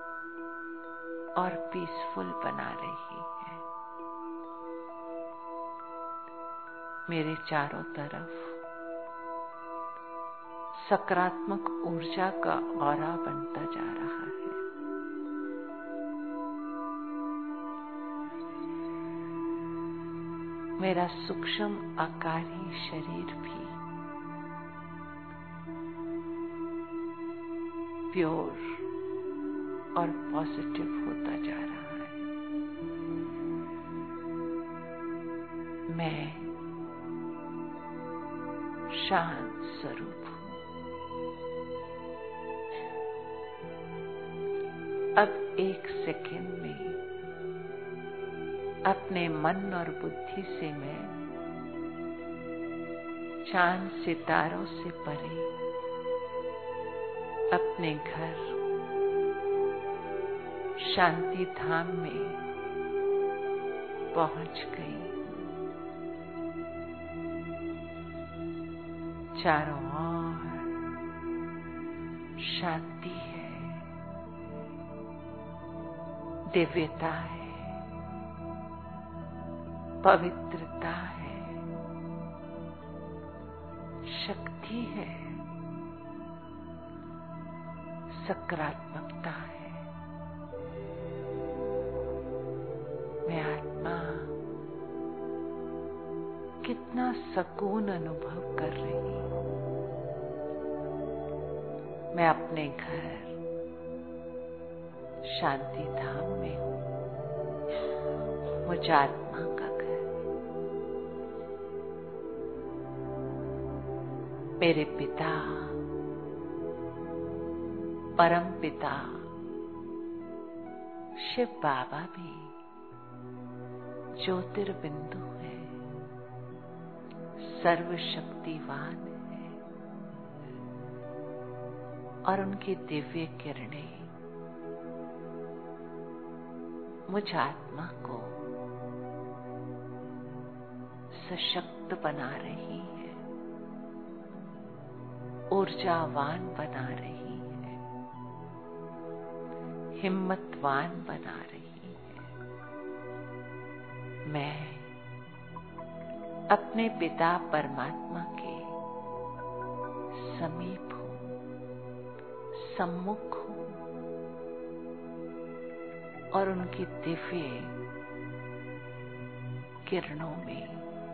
और पीसफुल बना रही है। मेरे चारों तरफ सकारात्मक ऊर्जा का ऑरा बनता जा रहा है। मेरा सूक्ष्म आकारी शरीर भी प्योर और पॉजिटिव होता जा रहा है। मैं शांत स्वरूप हूं। अब एक सेकंड में अपने मन और बुद्धि से मैं चांद सितारों से परे अपने घर शांति धाम में पहुंच गई। चारों ओर शांति है, दिव्यता है, पवित्रता है, शक्ति है, सकारात्मकता है। मैं आत्मा कितना सुकून अनुभव कर रही हूं। मैं अपने घर शांति धाम में हूं। मुझ आत्मा का घर। मेरे पिता परम पिता शिव बाबा भी ज्योतिर्बिंदु है, सर्वशक्तिवान है और उनकी दिव्य किरणें मुझ आत्मा को सशक्त बना रही है, ऊर्जावान बना रही है, हिम्मतवान बना रही है। मैं अपने पिता परमात्मा के समीप हूं, सम्मुख हूं और उनकी दिव्य किरणों में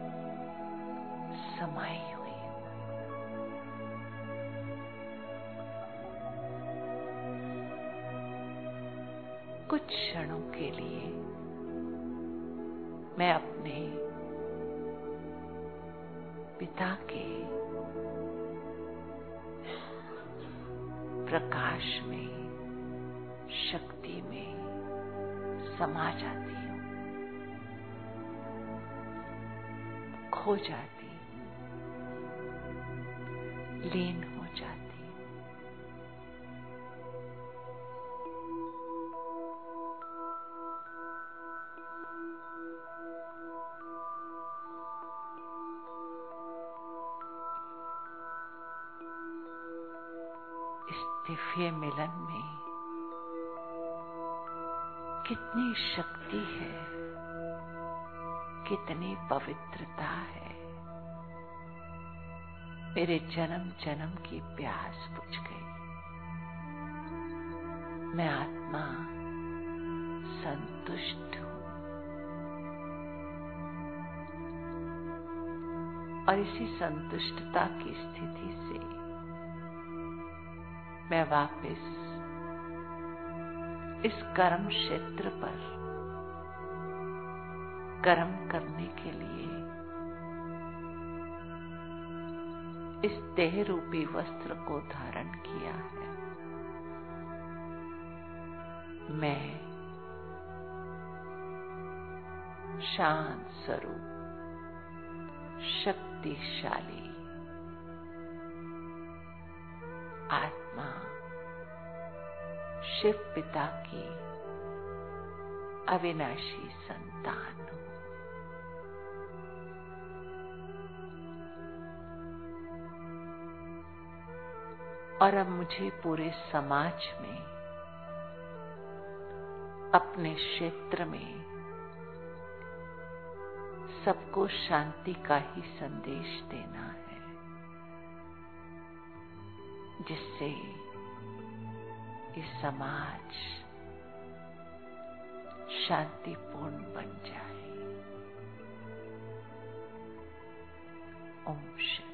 समाई हुई हूं। कुछ क्षणों के लिए मैं अपने पिता के प्रकाश में, शक्ति में समा जाती हूं, खो जाती हूं, लीन हो जाती हूं। इस दिव्य मिलन में कितनी शक्ति है, कितनी पवित्रता है। मेरे जन्म जन्म की प्यास बुझ गई। मैं आत्मा संतुष्ट हूं और इसी संतुष्टता की स्थिति से मैं वापस इस कर्म क्षेत्र पर कर्म करने के लिए इस देह रूपी वस्त्र को धारण किया है। मैं शांत स्वरूप, शक्तिशाली आत्मा शिव पिता की अविनाशी संतान हूं। और अब मुझे पूरे समाज में, अपने क्षेत्र में सबको शांति का ही संदेश देना है, जिससे ये समाज शांतिपूर्ण बन जाए। ओम शांति।